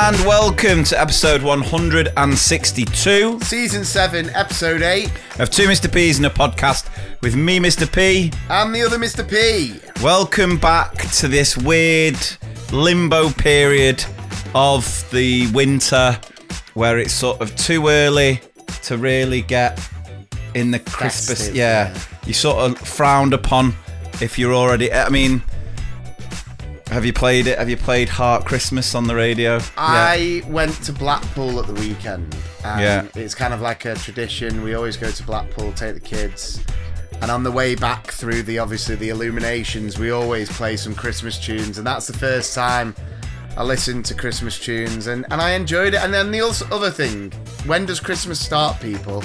and welcome to episode 162. Season 7, episode 8. Of Two Mr. P's and a podcast with me, Mr. P. And the other Mr. P. Welcome back to this weird limbo period of the winter where it's sort of too early to really get in the Christmas. Festive, yeah. You sort of frowned upon if you're already... I mean... Have you played it? Have you played Heart Christmas on the radio? I went to Blackpool at the weekend. Yeah. It's kind of like a tradition. We always go to Blackpool, take the kids. And on the way back through the illuminations, we always play some Christmas tunes. And that's the first time I listened to Christmas tunes. And I enjoyed it. And then the other thing, when does Christmas start, people?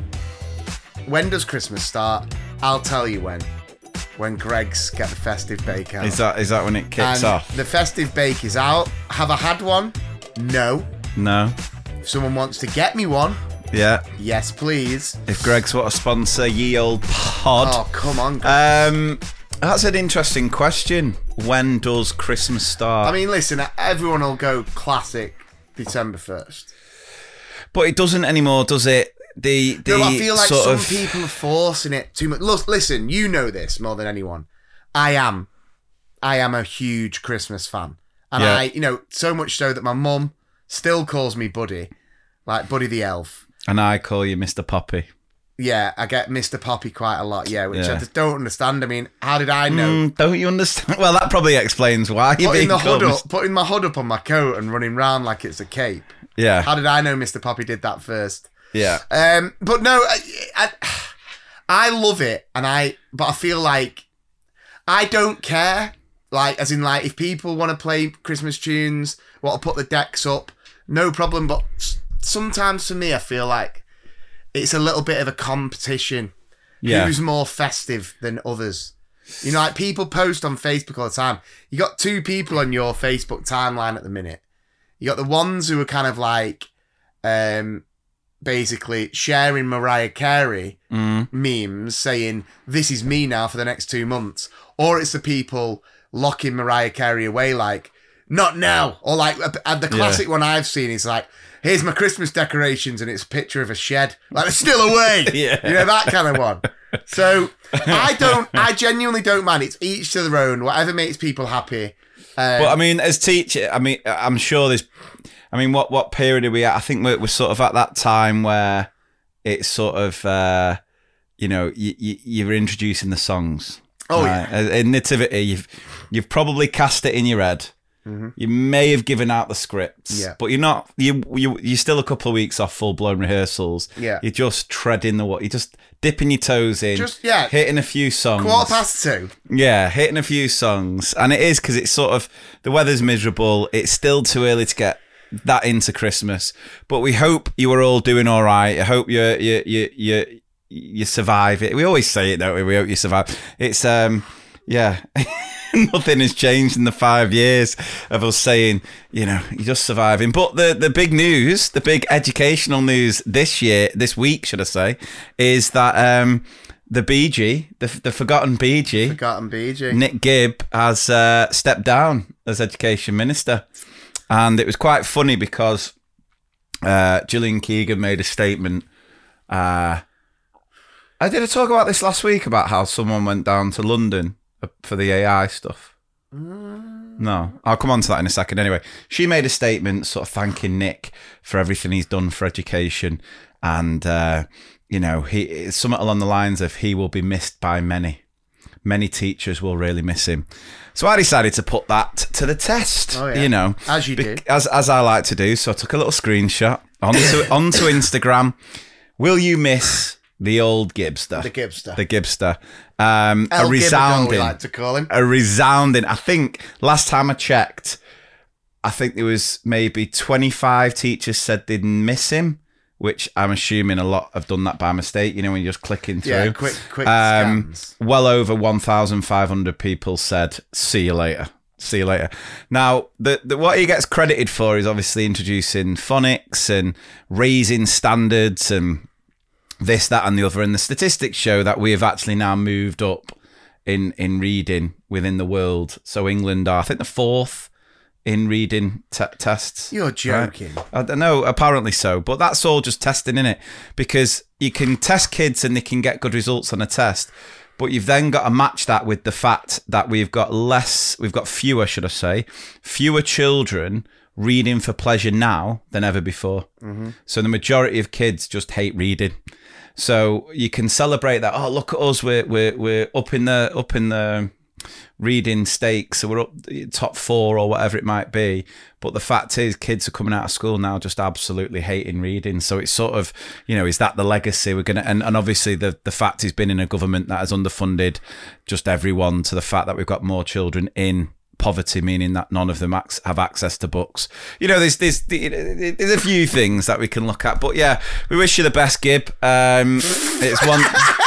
When does Christmas start? I'll tell you when. When Greggs get the festive bake out. Is that when it kicks off? The festive bake is out. Have I had one? No. No. If someone wants to get me one, Yeah. yes, please. If Greggs want to sponsor ye old pod. Oh, come on, Greggs. That's an interesting question. When does Christmas start? I mean, listen, everyone will go classic December 1st. But it doesn't anymore, does it? I feel like some people are forcing it too much. Look, listen, you know this more than anyone. I am a huge Christmas fan. And so much so that my mum still calls me Buddy, like Buddy the Elf. And I call you Mr. Poppy. Yeah, I get Mr. Poppy quite a lot, which I just don't understand. I mean, how did I know? Don't you understand? Well, that probably explains why you putting my hood up on my coat and running round like it's a cape. Yeah. How did I know Mr. Poppy did that first? Yeah. But no, I love it, but I feel like I don't care. Like, as in, like, if people want to play Christmas tunes, want to put the decks up, no problem. But sometimes for me, I feel like it's a little bit of a competition. Yeah. Who's more festive than others? You know, like people post on Facebook all the time. You got two people on your Facebook timeline at the minute. You got the ones who are kind of like, basically sharing Mariah Carey memes saying, this is me now for the next 2 months. Or it's the people locking Mariah Carey away like, not now. Or like, the classic one I've seen is like, here's my Christmas decorations and it's a picture of a shed. Like, they're still away. Yeah. You know, that kind of one. So I genuinely don't mind. It's each to their own, whatever makes people happy. But I mean, as teacher, I'm sure there's... what period are we at? I think we're sort of at that time where it's sort of, you're introducing the songs. Oh, yeah. In Nativity, you've probably cast it in your head. Mm-hmm. You may have given out the scripts, but you're not. You're still a couple of weeks off full blown rehearsals. Yeah, you're just treading the water. You're just dipping your toes in. Hitting a few songs. 2:15. Yeah, hitting a few songs, and it is because it's sort of the weather's miserable. It's still too early to get that into Christmas, but we hope you are all doing all right. I hope you survive it. We always say it, don't we? We hope you survive. It's nothing has changed in the 5 years of us saying, you're just surviving. But the big news, the big educational news this week, should I say, is that the BG, the forgotten BG, Nick Gibb, has stepped down as Education Minister. And it was quite funny because Gillian Keegan made a statement. I did talk about this last week about how someone went down to London for the AI stuff. No, I'll come on to that in a second. Anyway, she made a statement sort of thanking Nick for everything he's done for education. And, he something along the lines of he will be missed by many. Many teachers will really miss him. So I decided to put that to the test, as you do, as I like to do. So I took a little screenshot onto Instagram. Will you miss the old Gibster? The Gibster. A resounding, we like to call him. A resounding. I think last time I checked, there was maybe 25 teachers said they'd miss him, which I'm assuming a lot have done that by mistake, when you're just clicking through. Yeah, quick scans. Well over 1,500 people said, see you later. Now, what he gets credited for is obviously introducing phonics and raising standards and this, that, and the other. And the statistics show that we have actually now moved up in reading within the world. So England are, I think, the fourth in reading tests. You're joking. Right? I don't know, apparently so, but that's all just testing, innit? Because you can test kids and they can get good results on a test, but you've then got to match that with the fact that we've got fewer, should I say, fewer children reading for pleasure now than ever before. Mm-hmm. So the majority of kids just hate reading. So you can celebrate that. Oh, look at us! We're up in the reading stakes, so we're up top 4 or whatever it might be. But the fact is, kids are coming out of school now just absolutely hating reading. So it's sort of, is that the legacy we're gonna? And obviously the fact he's been in a government that has underfunded just everyone, to the fact that we've got more children in poverty, meaning that none of them have access to books. There's a few things that we can look at, but yeah, we wish you the best, Gib. It's one.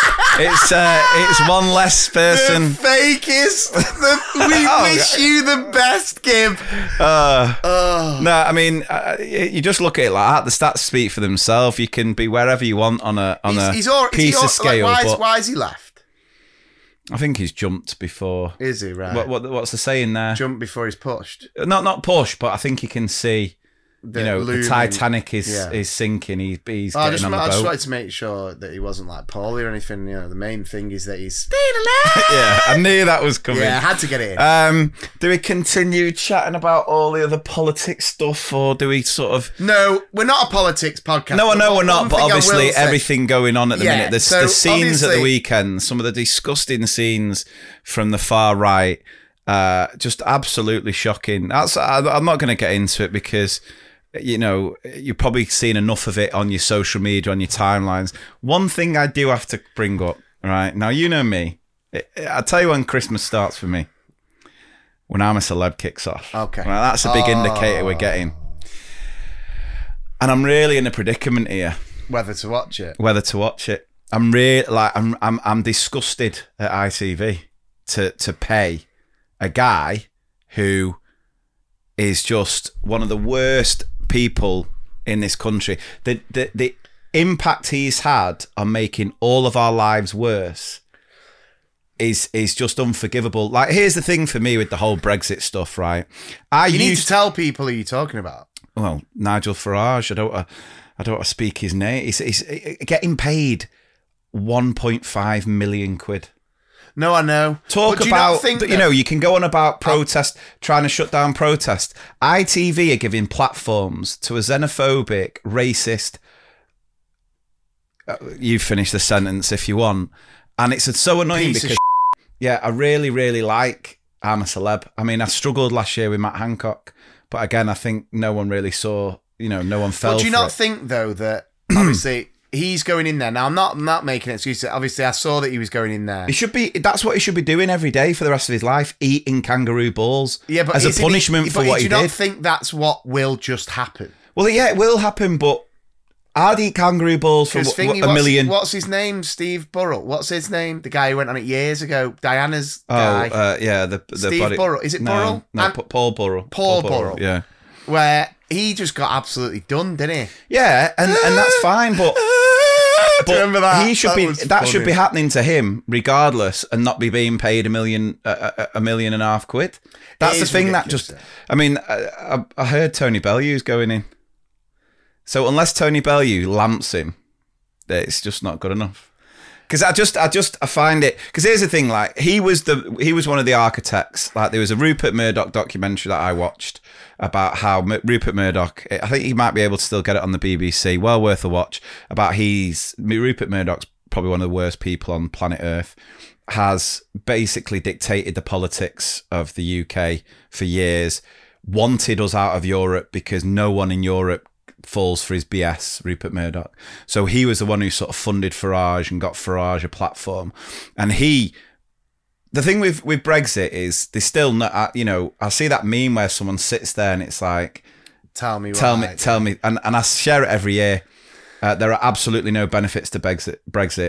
It's one less person. The fakest. We wish you the best, Gib. No, I mean, you just look at it like that. The stats speak for themselves. You can be wherever you want on a piece of scale. Why has he left? I think he's jumped before. Is he, right? What's the saying there? Jump before he's pushed. Not pushed, but I think he can see. The Titanic is sinking. He's getting on the boat. I just wanted to make sure that he wasn't like poorly or anything. The main thing is that he's staying alive. Yeah, I knew that was coming. Yeah, I had to get it in. Do we continue chatting about all the other politics stuff, or do we sort of? No, we're not a politics podcast. No, I know we're not. But obviously, everything going on at the minute. The scenes at the weekend, some of the disgusting scenes from the far right, just absolutely shocking. I'm not going to get into it because. You've probably seen enough of it on your social media, on your timelines. One thing I do have to bring up, right? Now, you know me. I'll tell you when Christmas starts for me. When I'm a Celeb kicks off. Okay. Right, that's a big indicator we're getting. And I'm really in a predicament here. Whether to watch it. I'm really I'm disgusted at ITV to pay a guy who is just one of the worst people in this country. The impact he's had on making all of our lives worse is just unforgivable. Like, here's the thing for me with the whole Brexit stuff, right? You need to tell people who you're talking about. Well, Nigel Farage. I don't want to speak his name. He's getting paid 1.5 million quid. No, I know. Talk about, you can go on about protest, trying to shut down protest. ITV are giving platforms to a xenophobic, racist, you finish the sentence if you want. And it's so annoying because, I really, really like I'm a Celeb. I mean, I struggled last year with Matt Hancock, but again, I think no one really saw, no one fell for it. But do you not think, though, that obviously... He's going in there now. I'm not making excuses. Obviously, I saw that he was going in there. He should be. That's what he should be doing every day for the rest of his life: eating kangaroo balls. Yeah, but as a punishment for what he did. Do you not think that's what will just happen? Well, yeah, it will happen. But I'd eat kangaroo balls for a million. What's his name? Steve Burrell. What's his name? The guy who went on it years ago. Diana's guy. The Steve Burrell. Is it Burrell? No, Paul Burrell. Paul Burrell. Yeah. Where he just got absolutely done, didn't he? Yeah, and that's fine, but. But remember that? He should should be happening to him regardless, and not be being paid $1 million and a half quid. That's the thing that just. I mean, I heard Tony Bellew's going in, so unless Tony Bellew lamps him, it's just not good enough. Because I find it. Because here's the thing: like he was one of the architects. Like there was a Rupert Murdoch documentary that I watched about how Rupert Murdoch. I think you might be able to still get it on the BBC. Well worth a watch. About Rupert Murdoch's probably one of the worst people on planet Earth. Has basically dictated the politics of the UK for years. Wanted us out of Europe because no one in Europe falls for his BS, Rupert Murdoch. So he was the one who sort of funded Farage and got Farage a platform. And the thing with Brexit is they still not, I see that meme where someone sits there and it's like, tell me. And I share it every year. There are absolutely no benefits to Brexit.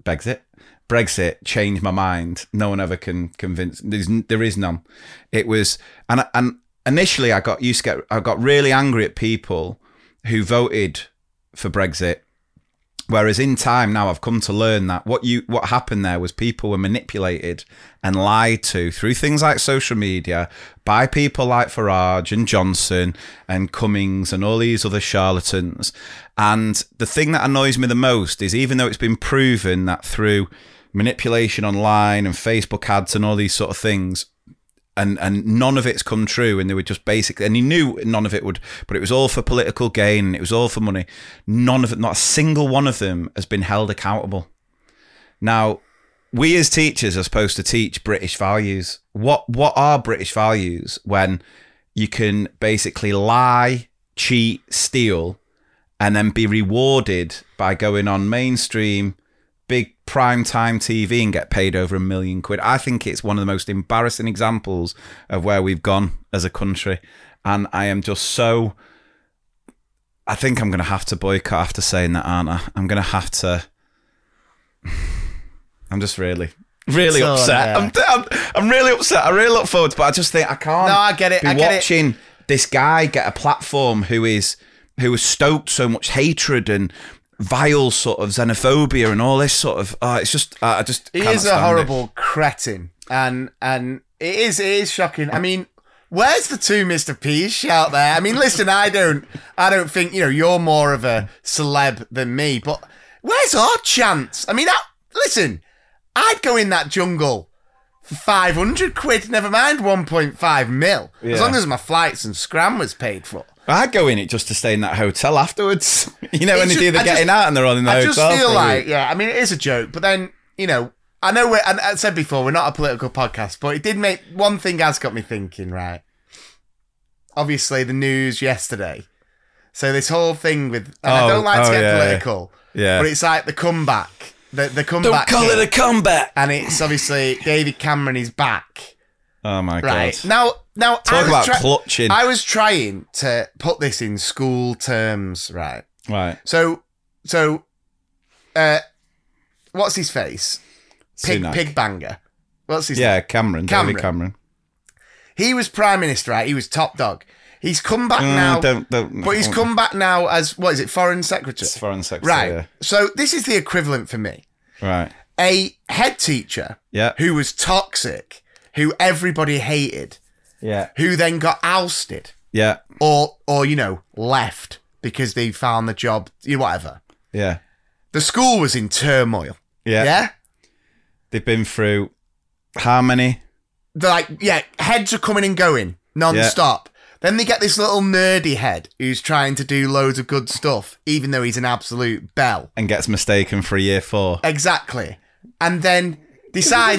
Changed my mind. No one ever can convince. There is none. It was, and initially I got really angry at people who voted for Brexit Whereas in time now, I've come to learn that what happened there was people were manipulated and lied to through things like social media by people like Farage and Johnson and Cummings and all these other charlatans. And the thing that annoys me the most is, even though it's been proven that through manipulation online and Facebook ads and all these sort of things, and none of it's come true, and they were just basically, and he knew none of it would, but it was all for political gain, and it was all for money. None of it, not a single one of them has been held accountable. Now, we as teachers are supposed to teach British values. What are British values when you can basically lie, cheat, steal, and then be rewarded by going on mainstream big primetime TV and get paid over £1 million? I think it's one of the most embarrassing examples of where we've gone as a country. And I am just so... I think I'm going to have to boycott after saying that, aren't I? I'm going to have to... I'm just really upset. Yeah. I'm really upset. I really look forward to it, but I just think I can't. No, I get it. I get watching this guy get a platform who has stoked so much hatred and vile sort of xenophobia and all this sort of it's just I just he is a horrible cretin, and it is shocking. I mean, where's the two Mr. P's shout there? I mean, listen, I don't think, you're more of a celeb than me, but where's our chance? I mean, listen, I'd go in that jungle for 500 quid, never mind 1.5 mil, as long as my flights and scram was paid for. I'd go in it just to stay in that hotel afterwards. When they do the getting out and they're on in the hotel. I just feel like, I mean, it is a joke, but then, I know and I said before, we're not a political podcast, but it did make, one thing has got me thinking, right? Obviously, the news yesterday. So this whole thing with, and I don't like to get political, but it's like the comeback. The comeback. Don't call it a comeback. And it's obviously David Cameron is back. Oh my God. Now talk about clutching. I was trying to put this in school terms, right? Right. So what's his face? Pig banger. What's his name? Cameron. David Cameron. He was Prime Minister, right? He was top dog. He's come back now. But he's come back now as, what is it, Foreign Secretary? It's Foreign Secretary, right. Yeah. So this is the equivalent for me. Right. A head teacher who was toxic, who everybody hated, who then got ousted, or left because they found the job, whatever. Yeah. The school was in turmoil. Yeah. Yeah. They've been through how many? They're like, heads are coming and going non-stop. Then they get this little nerdy head who's trying to do loads of good stuff, even though he's an absolute bell. And gets mistaken for a year 4. Exactly. And then decides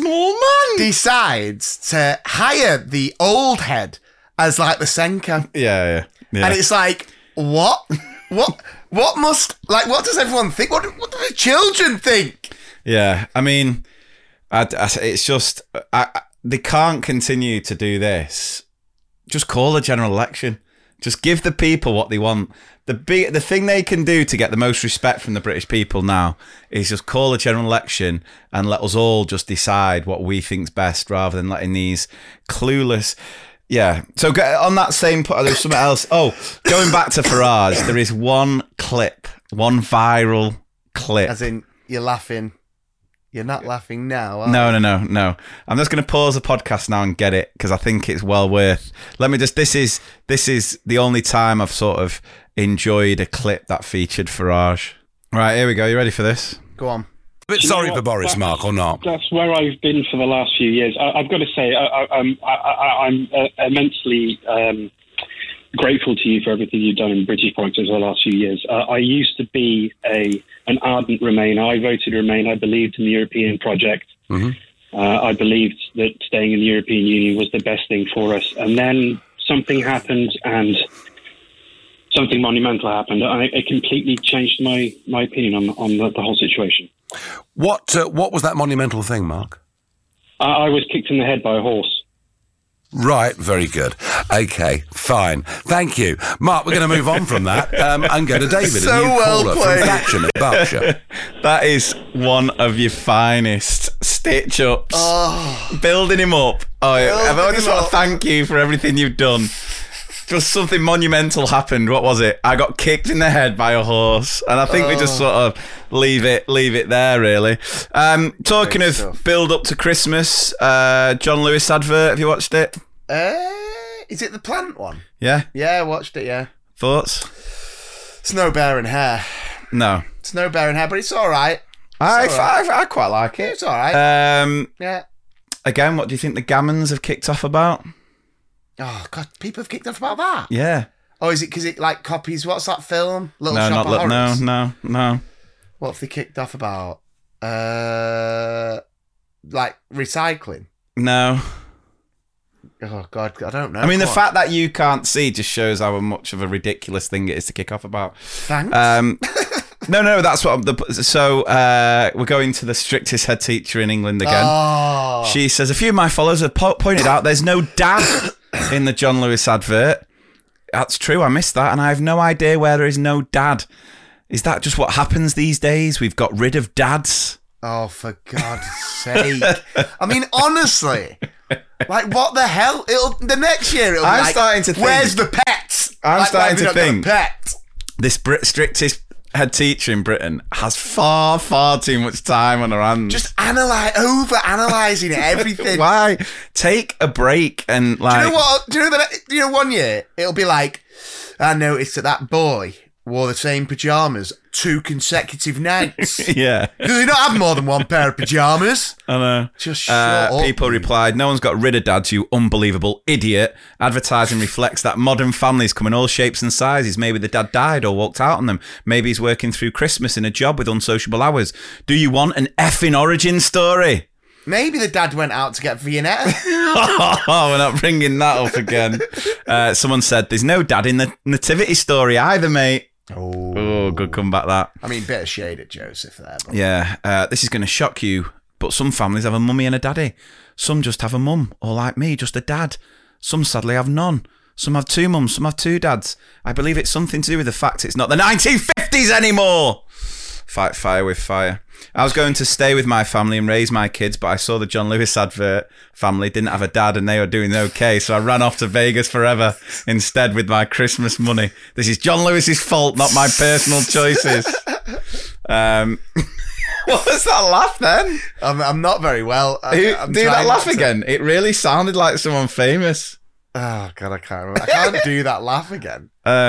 to hire the old head as like the Senko. Yeah. And it's like, what? What does everyone think? What do the children think? Yeah, I mean, it's just, they can't continue to do this. Just call a general election. Just give the people what they want. The thing they can do to get the most respect from the British people now is just call a general election and let us all just decide what we think's best, rather than letting these clueless... Yeah. So on that same point, there's something else. Oh, going back to Farage, there is one viral clip. As in, you're laughing... You're not laughing now, No. I'm just going to pause the podcast now and get it, because I think it's well worth. This is the only time I've sort of enjoyed a clip that featured Farage. Right, here we go. You ready for this? Go on. A bit sorry for Boris, Mark, or not? That's where I've been for the last few years. I've got to say, I'm immensely grateful to you for everything you've done in British politics over the last few years. I used to be an ardent Remainer. I voted Remain. I believed in the European project. Mm-hmm. I believed that staying in the European Union was the best thing for us. And then something happened, and something monumental happened. It completely changed my opinion on the whole situation. What was that monumental thing, Mark? I was kicked in the head by a horse. Right, very good. Okay, fine. Thank you. Mark, we're going to move on from that and go to David, so a new well caller played. from Thatcham in Berkshire. That is one of your finest stitch-ups. Building him up. I just want to thank you for everything you've done. Just something monumental happened. What was it? I got kicked in the head by a horse, and I think we just sort of leave it there, really. Talking Great of stuff. build up to Christmas, John Lewis advert. Have you watched it? Is it the plant one? Yeah. Yeah, I watched it, yeah. Thoughts? Snow bearing hair. No. Snow bearing hair, but it's all right. I quite like it. It's all right. Yeah. Again, what do you think the Gammons have kicked off about? Oh, God, people have kicked off about that. Yeah. Oh, is it because it, like, copies, what's that film? Little No, Shop not of Horrors? no. What have they kicked off about? Like, recycling? No. Oh, God, I don't know. I mean, the Come on. fact that you can't see just shows how much of a ridiculous thing it is to kick off about. Thanks. No, that's what. We're going to the strictest head teacher in England again. Oh. She says, a few of my followers have pointed out there's no dad in the John Lewis advert. That's true, I missed that, and I have no idea where there is no dad. Is that just what happens these days? We've got rid of dads? Oh, for God's sake. I mean, honestly, like, what the hell? The next year it'll be I'm like, starting to think- where's the pets? I'm Like, why starting have we to not got a think- pet? This strictest head teacher in Britain has far, far too much time on her hands. Just over-analysing everything. Why? Take a break and, like... Do you know what? Do you know 1 year it'll be like, I noticed that boy wore the same pajamas 2 consecutive nights. Yeah. Does he not have more than one pair of pajamas? I know. Just shut up. People replied, no one's got rid of dads, you unbelievable idiot. Advertising reflects that modern families come in all shapes and sizes. Maybe the dad died or walked out on them. Maybe he's working through Christmas in a job with unsociable hours. Do you want an effing origin story? Maybe the dad went out to get Viennetta. Oh, we're not bringing that up again. Someone said, there's no dad in the nativity story either, mate. Oh, good comeback that. I mean, bit of shade at Joseph there. But Yeah, this is going to shock you, but some families have a mummy and a daddy. Some just have a mum, or like me, just a dad. Some sadly have none. Some have 2 mums, some have 2 dads. I believe it's something to do with the fact it's not the 1950s anymore. Fight fire with fire. I was going to stay with my family and raise my kids, but I saw the John Lewis advert. Family didn't have a dad and they were doing okay, so I ran off to Vegas forever instead with my Christmas money. This is John Lewis's fault, not my personal choices. What was that laugh then? I'm not very well. Do I'm that trying laugh not to- again. It really sounded like someone famous. Oh, God, I can't remember. I can't do that laugh again.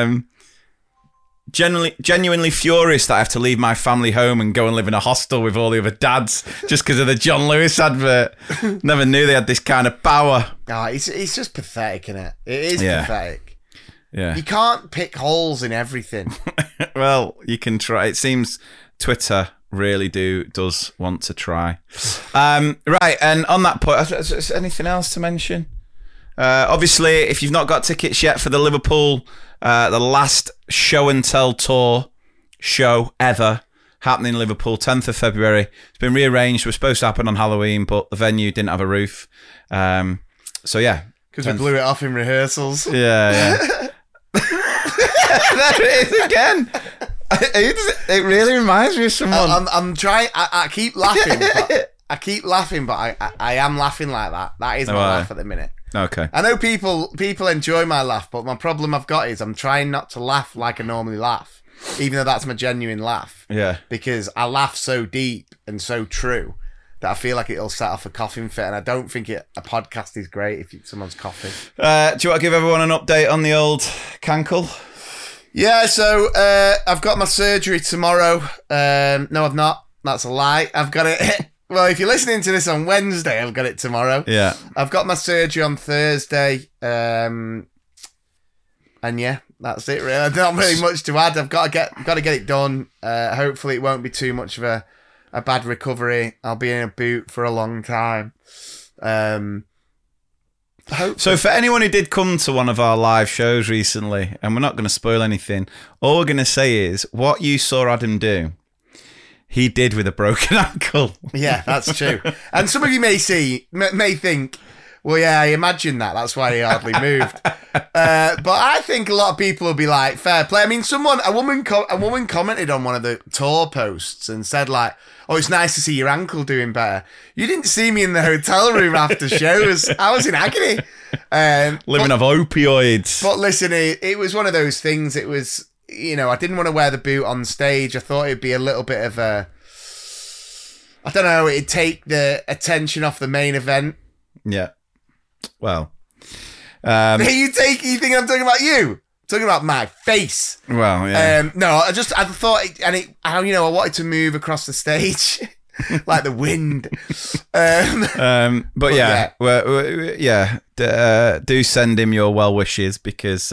Genuinely furious that I have to leave my family home and go and live in a hostel with all the other dads just because of the John Lewis advert. Never knew they had this kind of power. Oh, it's just pathetic, isn't it? It is Yeah. pathetic. Yeah. You can't pick holes in everything. Well, you can try. It seems Twitter really does want to try. Right, and on that point, is there anything else to mention? Obviously, if you've not got tickets yet for the Liverpool, the last show and tell tour show ever happening in Liverpool, 10th of February. It's been rearranged. It was supposed to happen on Halloween, but the venue didn't have a roof. So yeah. Because we blew it off in rehearsals. Yeah. There it is again. It really reminds me of someone. I'm trying. I keep laughing. But I am laughing like that. That is my Right. laugh at the minute. Okay. I know people enjoy my laugh, but my problem I've got is I'm trying not to laugh like I normally laugh, even though that's my genuine laugh. Yeah. Because I laugh so deep and so true that I feel like it'll set off a coughing fit, and I don't think a podcast is great if someone's coughing. Do you want to give everyone an update on the old cankle? Yeah, so I've got my surgery tomorrow. No, I've not. That's a lie. I've got it. Well, if you're listening to this on Wednesday, I've got it tomorrow. Yeah. I've got my surgery on Thursday. And yeah, that's it. Really, not really much to add. I've got to get it done. Hopefully, it won't be too much of a bad recovery. I'll be in a boot for a long time. So for anyone who did come to one of our live shows recently, and we're not going to spoil anything, all we're going to say is what you saw Adam do, he did with a broken ankle. Yeah, that's true. And some of you may think, Well, yeah, I imagine that. That's why he hardly moved. But I think a lot of people will be like, fair play. I mean, a woman commented on one of the tour posts and said like, oh, it's nice to see your ankle doing better. You didn't see me in the hotel room after shows. I was in agony. Living off opioids. But listen, it was one of those things. It was, I didn't want to wear the boot on stage. I thought it'd be a little bit of I don't know, it'd take the attention off the main event. Yeah. Well. You think I'm talking about you? I'm talking about my face. Well, yeah. No, I thought, I wanted to move across the stage like the wind. But yeah, do send him your well wishes because,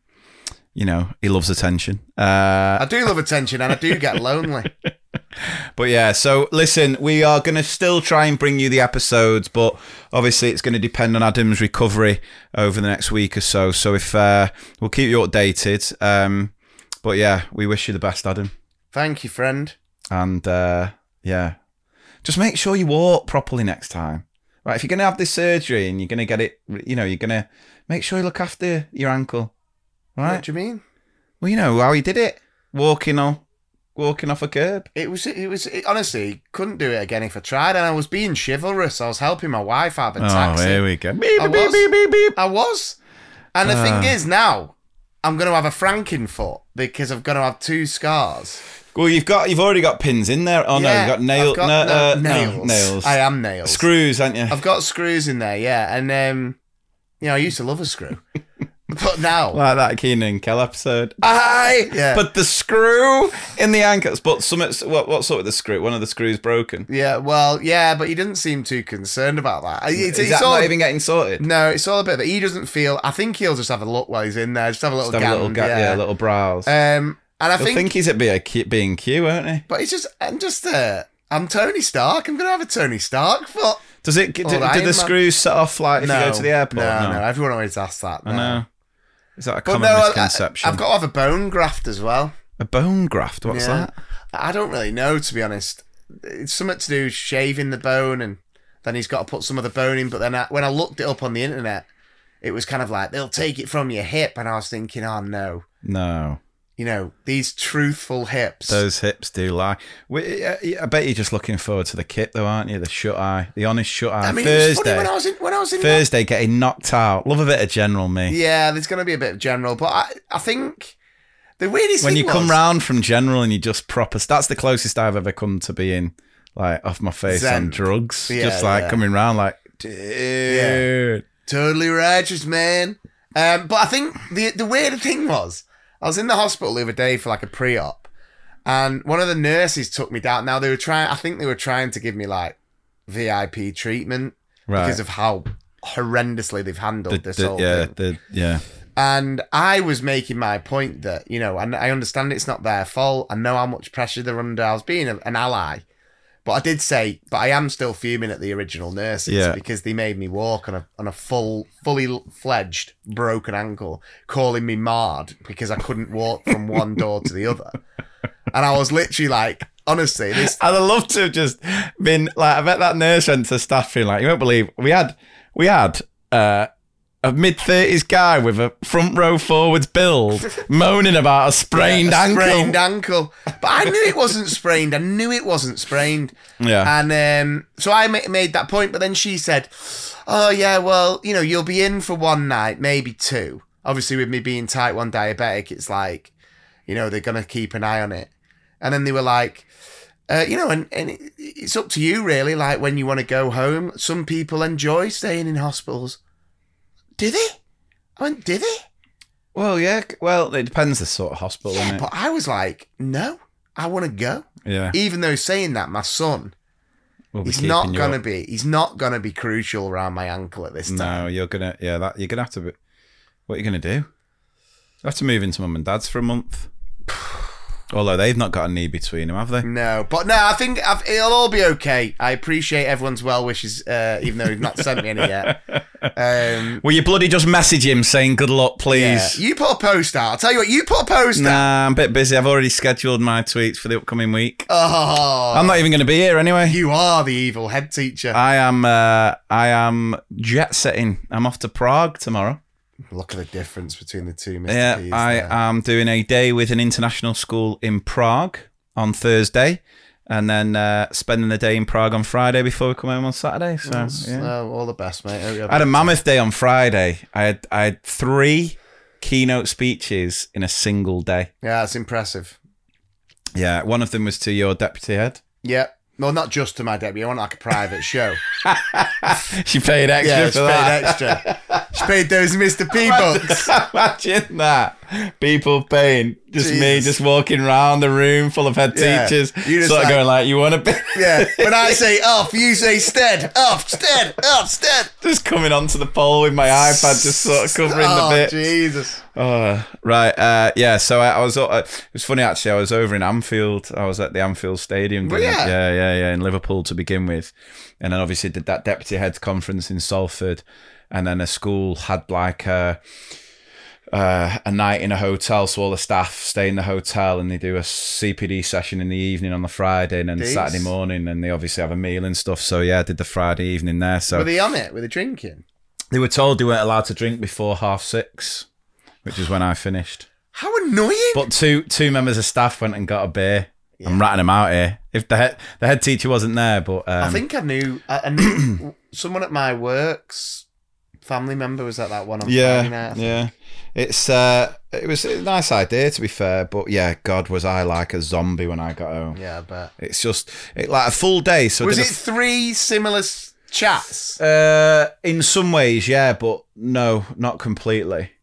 he loves attention. I do love attention and I do get lonely. But yeah, so listen, we are going to still try and bring you the episodes, but obviously it's going to depend on Adam's recovery over the next week or so. So if we'll keep you updated. But yeah, we wish you the best, Adam. Thank you, friend. And just make sure you walk properly next time. Right, if you're going to have this surgery and you're going to get it, you're going to make sure you look after your ankle. Right? What do you mean? Well, you know how he did it, walking off a curb. It was honestly, couldn't do it again if I tried, and I was being chivalrous. I was helping my wife out of a taxi. Oh, here we go. I was. And the thing is, now I'm going to have a Frankenfoot because I'm going to have 2 scars. Well, you've already got pins in there. Oh yeah, no, you've got nails. Nails. I am nails. Screws, aren't you? I've got screws in there, yeah. And I used to love a screw. But now, like that Keenan and Kel episode. Yeah. But the screw in the ankles. But what sort of the screw? One of the screws broken. Yeah, well, yeah, but he didn't seem too concerned about that. Is that not even getting sorted? No, it's all a bit of it. He doesn't feel. I think he'll just have a look while he's in there. Just have a little gang, yeah, little brows. And I think he's a bit being cute, won't he? But I'm Tony Stark. I'm gonna have a Tony Stark foot. Do the screws set off like if you go to the airport? No. Everyone always asks that. I know. Is that a common misconception? I've got to have a bone graft as well. A bone graft? What's that? I don't really know, to be honest. It's something to do with shaving the bone, and then he's got to put some of the bone in. But then when I looked it up on the internet, it was kind of like, they'll take it from your hip. And I was thinking, oh, no. No. These truthful hips. Those hips do lie. I bet you're just looking forward to the kit, though, aren't you? The shut eye, the honest shut eye. I mean, Thursday, it was funny when I was in Thursday, getting knocked out. Love a bit of general, me. Yeah, there's going to be a bit of general, but I think the weirdest when thing you come round from general and you just proper. That's the closest I've ever come to being like off my face Zen. on drugs. Yeah, just like coming round like, dude, totally righteous, man. But I think the weird thing was, I was in the hospital the other day for like a pre-op, and one of the nurses took me down. Now I think they were trying to give me like VIP treatment because of how horrendously they've handled this whole thing. And I was making my point that, I understand it's not their fault. I know how much pressure they're under. I was being an ally. But I did say, but I am still fuming at the original nurses because they made me walk on a fully fledged broken ankle, calling me marred because I couldn't walk from one door to the other. And I was literally like, honestly, I'd love to have just been like, I bet that nurse went to staff being like, you won't believe we had a mid-30s guy with a front row forwards build moaning about a sprained ankle. But I knew it wasn't sprained. Yeah. And so I made that point, but then she said, oh, yeah, well, you'll be in for one night, maybe 2. Obviously, with me being type 1 diabetic, it's like, they're going to keep an eye on it. And then they were like, and it's up to you, really, like when you want to go home. Some people enjoy staying in hospitals. Do they? I went, do they? Well, yeah. Well, it depends the sort of hospital, isn't it? But I was like, no, I want to go. Yeah. Even though saying that, my son, he's not gonna be crucial around my ankle at this time. No, you're gonna have to be. What are you gonna do? You have to move into mum and dad's for a month. Although they've not got a knee between them, have they? No, but no, I think it'll all be okay. I appreciate everyone's well wishes, even though he's not sent me any yet. Will you bloody just message him saying good luck, please? Yeah. You put a post out. I'll tell you what, you put a post out. Nah, I'm a bit busy. I've already scheduled my tweets for the upcoming week. Oh, I'm not even going to be here anyway. you are the evil head teacher. I am jet setting. I'm off to Prague tomorrow. Look at the difference between the two, Mr. Yeah, P's I there. am doing a day with an international school in Prague on Thursday, and then spending the day in Prague on Friday before we come home on Saturday. So yeah. All the best, mate. I had a mammoth day on Friday. I had 3 keynote speeches in a single day. Yeah, that's impressive. Yeah, one of them was to your deputy head. Yeah. Well, not just to my deputy. I want like a private show. She paid extra Yeah, for she that. paid extra. She paid those Mr. P bucks. Imagine that. People paying. Just me Jesus. just walking around the room full of head Yeah. teachers. You just Sort of like- going like, you want to be... Yeah. When I say off, you say stead. Off, stead, off, stead. Just coming onto the pole with my iPad, just sort of covering the bit. Jesus. Oh, right. Yeah. So I was. It was funny actually. I was over in Anfield. I was at the Anfield Stadium. Were ya? Yeah. In Liverpool to begin with, and then obviously did that deputy heads conference in Salford, and then a school had like a night in a hotel, so all the staff stay in the hotel and they do a CPD session in the evening on the Friday, and then Jeez. Saturday morning, and they obviously have a meal and stuff. So yeah, I did the Friday evening there. So Were they on it? Were they drinking? they were told they weren't allowed to drink before 6:30, which is when I finished. How annoying. But two members of staff went and got a beer. I'm ratting them out here. If the head teacher wasn't there, but I think I knew someone at my work's family member was at that one on Friday night. I think. yeah. It was a nice idea, to be fair, but yeah, God, was I like a zombie when I got home. Yeah, I bet. It's just like a full day. So I Was did it 3 similar chats? in some ways, yeah, but no, not completely.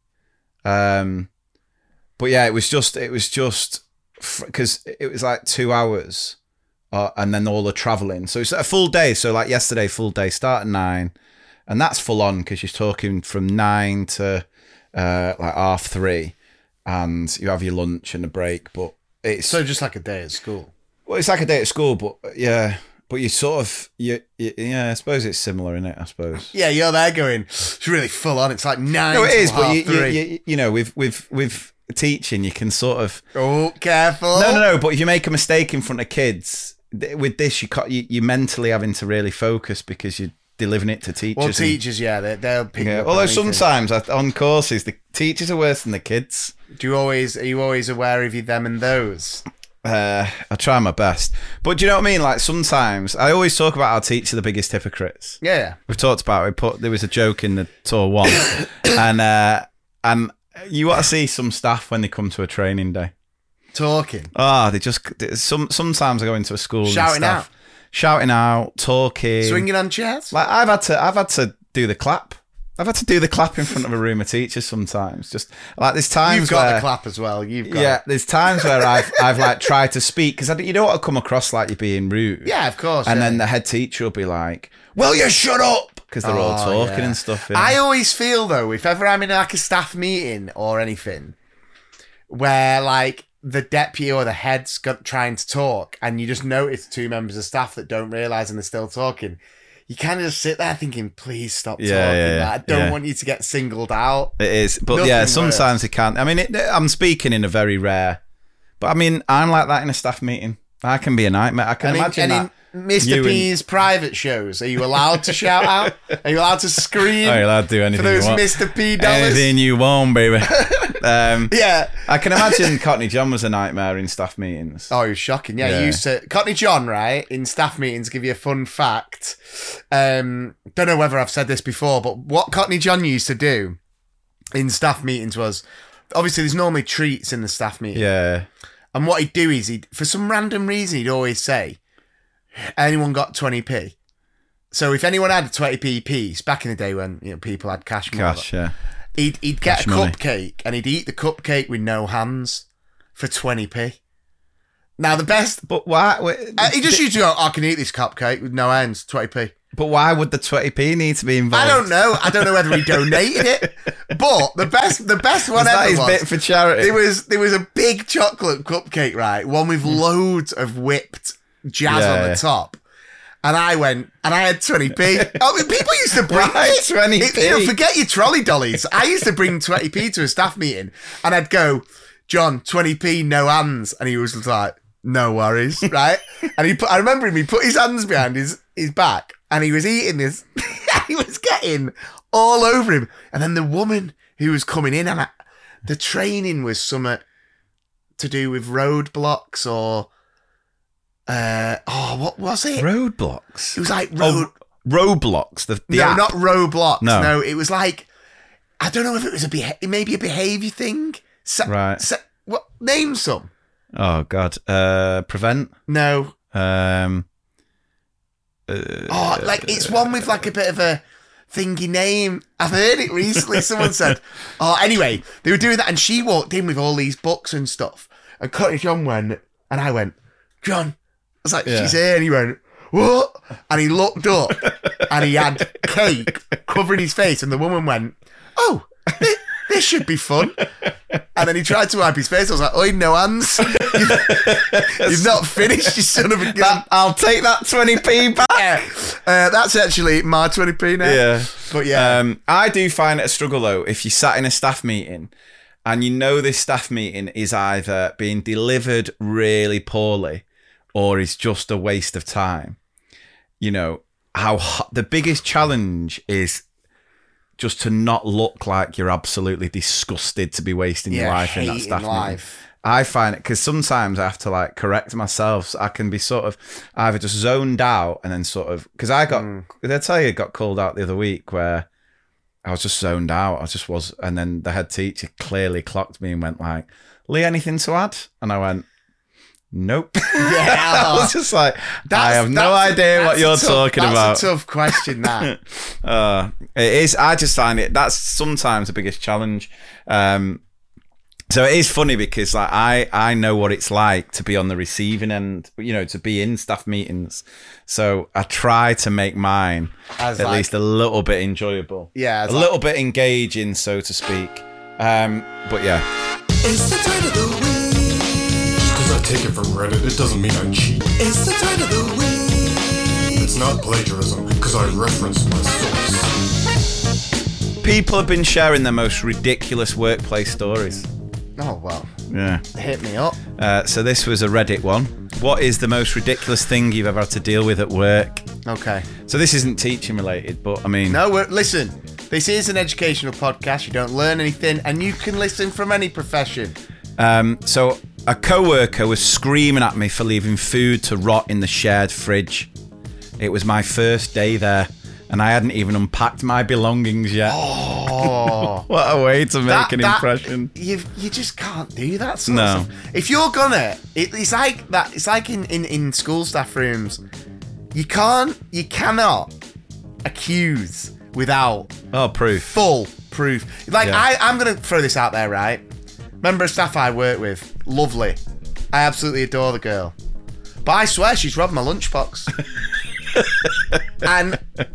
But yeah, it was just because it was like 2 hours, and then all the traveling. So it's a full day. So like yesterday, full day, start at 9, and that's full on because you're talking from 9 to like 3:30, and you have your lunch and a break. But it's So just like a day at school. well, it's like a day at school, but yeah. But you sort of, yeah, I suppose it's similar, isn't it? I suppose. Yeah, you're there going, it's really full on. It's like 9 No, it till is, but 3:30. you know, with teaching, you can sort of. Oh, careful. No. But if you make a mistake in front of kids, with this, you're mentally having to really focus because you're delivering it to teachers. Well, and- teachers, yeah, they'll pick yeah. up Although anything. sometimes on courses, the teachers are worse than the kids. Are you always aware of them and those? I try my best, but do you know what I mean? Like sometimes I always talk about our teachers are the biggest hypocrites. Yeah. We've talked about it. There was a joke in the tour one, and you want to see some staff when they come to a training day. Talking. They just sometimes I go into a school and shouting out, talking, Swinging on chairs? Like I've had to do the clap. I've had to do the clap in front of a room of teachers sometimes. Just like there's times You've got where, the clap as well. You've got yeah, it. there's times where I've like tried to speak because you don't want to come across like you're being rude. Yeah, of course. And yeah. then the head teacher will be like, "Will you shut up?" Because they're all Oh, talking yeah. and stuff. Yeah. I always feel though, if ever I'm in like a staff meeting or anything, where like the deputy or the head's trying to talk, and you just notice 2 members of staff that don't realise and they're still talking, you kind of just sit there thinking, "Please stop talking." yeah, Like, I don't yeah. want you to get singled out. It is, but Nothing yeah, worse. sometimes it can't. I mean, I'm speaking in a very rare, but I mean, I'm like that in a staff meeting. I can be a nightmare. I can imagine that. In Mr. you P's private shows, are you allowed to shout out? Are you allowed to scream Oh, you're allowed to do for anything those you want. Mr. P dollars? Anything you want, baby. Yeah. I can imagine Cockney John was a nightmare in staff meetings. Oh, it was shocking. Yeah, Yeah. he used to. Cockney John, right, in staff meetings, give you a fun fact. Don't know whether I've said this before, but what Cockney John used to do in staff meetings was, obviously, there's normally treats in the staff meeting. Yeah. And what he'd do is, for some random reason, he'd always say, anyone got 20p? So if anyone had a 20p piece, back in the day when people had cash money, Cash, yeah. he'd get Cash a money. cupcake and he'd eat the cupcake with no hands for 20p. Now the best, But why? he just used to go, I can eat this cupcake with no hands, 20p. But why would the 20p need to be involved? I don't know. I don't know whether he donated it. But the best one that ever his was bit for charity? There was a big chocolate cupcake, right? One with loads of whipped jazz on the top. And I went, and I had 20p. Oh, people used to bring Right, 20p. Forget your trolley dollies. I used to bring 20p to a staff meeting, and I'd go, John, 20p, no hands. And he was like, no worries, right? And I remember him, he put his hands behind his back, and he was eating this. He was getting all over him. And then the woman who was coming in, and the training was something to do with roadblocks or... what was it? Roadblocks. It was like Roblox. The no, app. not Roblox. No. No, it was like, I don't know if it was maybe a behaviour thing. Right. What? Name some. Oh God. Prevent. No. Like It's one with like a bit of a thingy name. I've heard it recently. Someone said. Anyway, they were doing that, and she walked in with all these books and stuff. And Cottage John went, and I went, John. I was like, she's here. And he went, what? And he looked up and he had cake covering his face. And the woman went, oh, this should be fun. And then he tried to wipe his face. I was like, oi, no hands. You've not finished, you son of a gun. I'll take that 20p back. Yeah. That's actually my 20p now. Yeah. But yeah. I do find it a struggle though, if you sat in a staff meeting and you know this staff meeting is either being delivered really poorly or is just a waste of time. You know, the biggest challenge is just to not look like you're absolutely disgusted to be wasting your life in that staff meeting. I find it, because sometimes I have to like correct myself. So I can be sort of either just zoned out and then sort of, because I got called out the other week where I was just zoned out. And then the head teacher clearly clocked me and went like, Lee, anything to add? And I went, nope. Yeah. I was just like, I have no idea what you're talking about. That's a tough question, that. It is. I just find that's sometimes the biggest challenge. So it is funny because like I know what it's like to be on the receiving end, you know, to be in staff meetings. So I try to make mine at least a little bit enjoyable. Yeah. A little bit engaging, so to speak. But yeah. It's the turn of the week. Because I take it from Reddit, it doesn't mean I cheat. It's the turn of the week. It's not plagiarism, because I reference my source. People have been sharing their most ridiculous workplace stories. Oh, well. Yeah. Hit me up. So this was a Reddit one. What is the most ridiculous thing you've ever had to deal with at work? Okay. So this isn't teaching related, but I mean... No, listen. This is an educational podcast. You don't learn anything, and you can listen from any profession. So a co-worker was screaming at me for leaving food to rot in the shared fridge. It was my first day there, and I hadn't even unpacked my belongings yet. Oh, what a way to make an impression! You just can't do that sort of stuff. If you're gonna, it's like that. It's like in school staff rooms. You cannot accuse without proof. Full proof. Like Yeah. I'm gonna throw this out there, right? Member of staff I work with, lovely. I absolutely adore the girl, but I swear she's robbed my lunchbox. and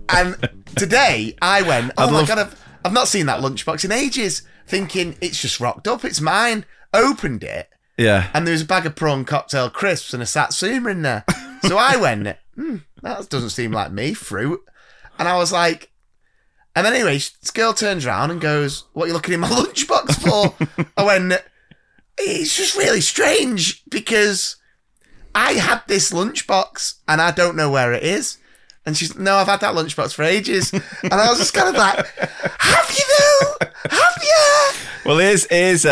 today I went, oh my God, I've not seen that lunchbox in ages, thinking it's just rocked up, it's mine. Opened it, Yeah. and there was a bag of prawn cocktail crisps and a satsuma in there. So I went, that doesn't seem like me, fruit. And I was like, and then anyway, this girl turns around and goes, what are you looking in my lunchbox for? I went, it's just really strange because I had this lunchbox and I don't know where it is. And she's, no, I've had that lunchbox for ages. And I was just kind of like, have you though? Have you? Well, this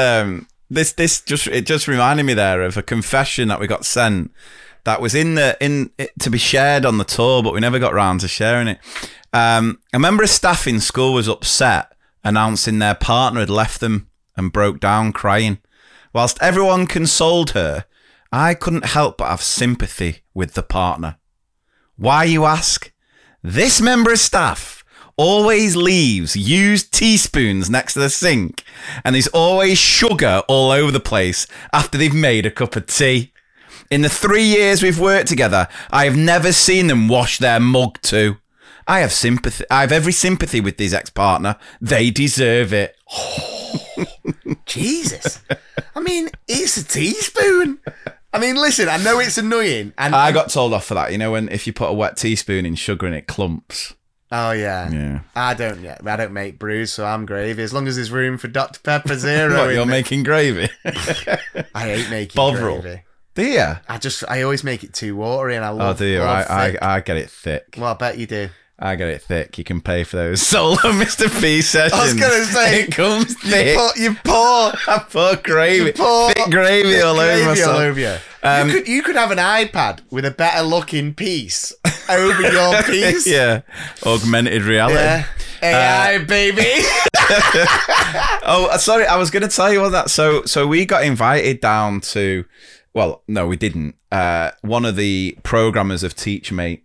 just reminded me there of a confession that we got sent that was to be shared on the tour, but we never got round to sharing it. A member of staff in school was upset, announcing their partner had left them and broke down crying. Whilst everyone consoled her, I couldn't help but have sympathy with the partner. Why, you ask? This member of staff always leaves used teaspoons next to the sink, and there's always sugar all over the place after they've made a cup of tea. In the 3 years we've worked together, I have never seen them wash their mug too. I have sympathy. I have every sympathy with his ex-partner. They deserve it. Jesus. I mean, it's a teaspoon. I mean, listen, I know it's annoying. And I got told off for that. You know, when if you put a wet teaspoon in sugar and it clumps. Oh, yeah. Yeah. I don't make brews, so I'm gravy. As long as there's room for Dr. Pepper Zero. What, you're making gravy? I hate making Bovril. gravy. Do you? I always make it too watery, and I love. Oh, do you? love thick. I get it thick. Well, I bet you do. I get it thick. You can pay for those solo Mr. P sessions. I was gonna say it comes thick. You pour I pour gravy, thick gravy all over gravy myself. all over you. You could have an iPad with a better looking piece over your piece. Yeah, augmented reality. Yeah. AI, baby. Oh, sorry, I was going to tell you all that. So we got invited down to, well, no, we didn't. One of the programmers of TeachMate.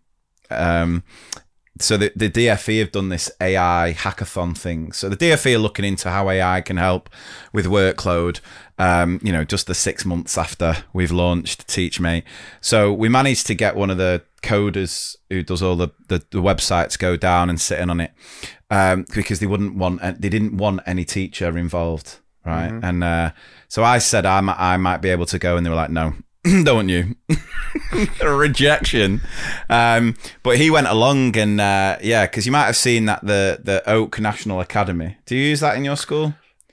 So the DFE have done this AI hackathon thing. So the DFE are looking into how AI can help with workload. Just the 6 months after we've launched TeachMate. So we managed to get one of the coders who does all the websites go down and sit in on it because they didn't want any teacher involved, right? Mm-hmm. And so I said I might be able to go, and they were like, no. Don't you? A rejection. But he went along and because you might have seen that the Oak National Academy. Do you use that in your school?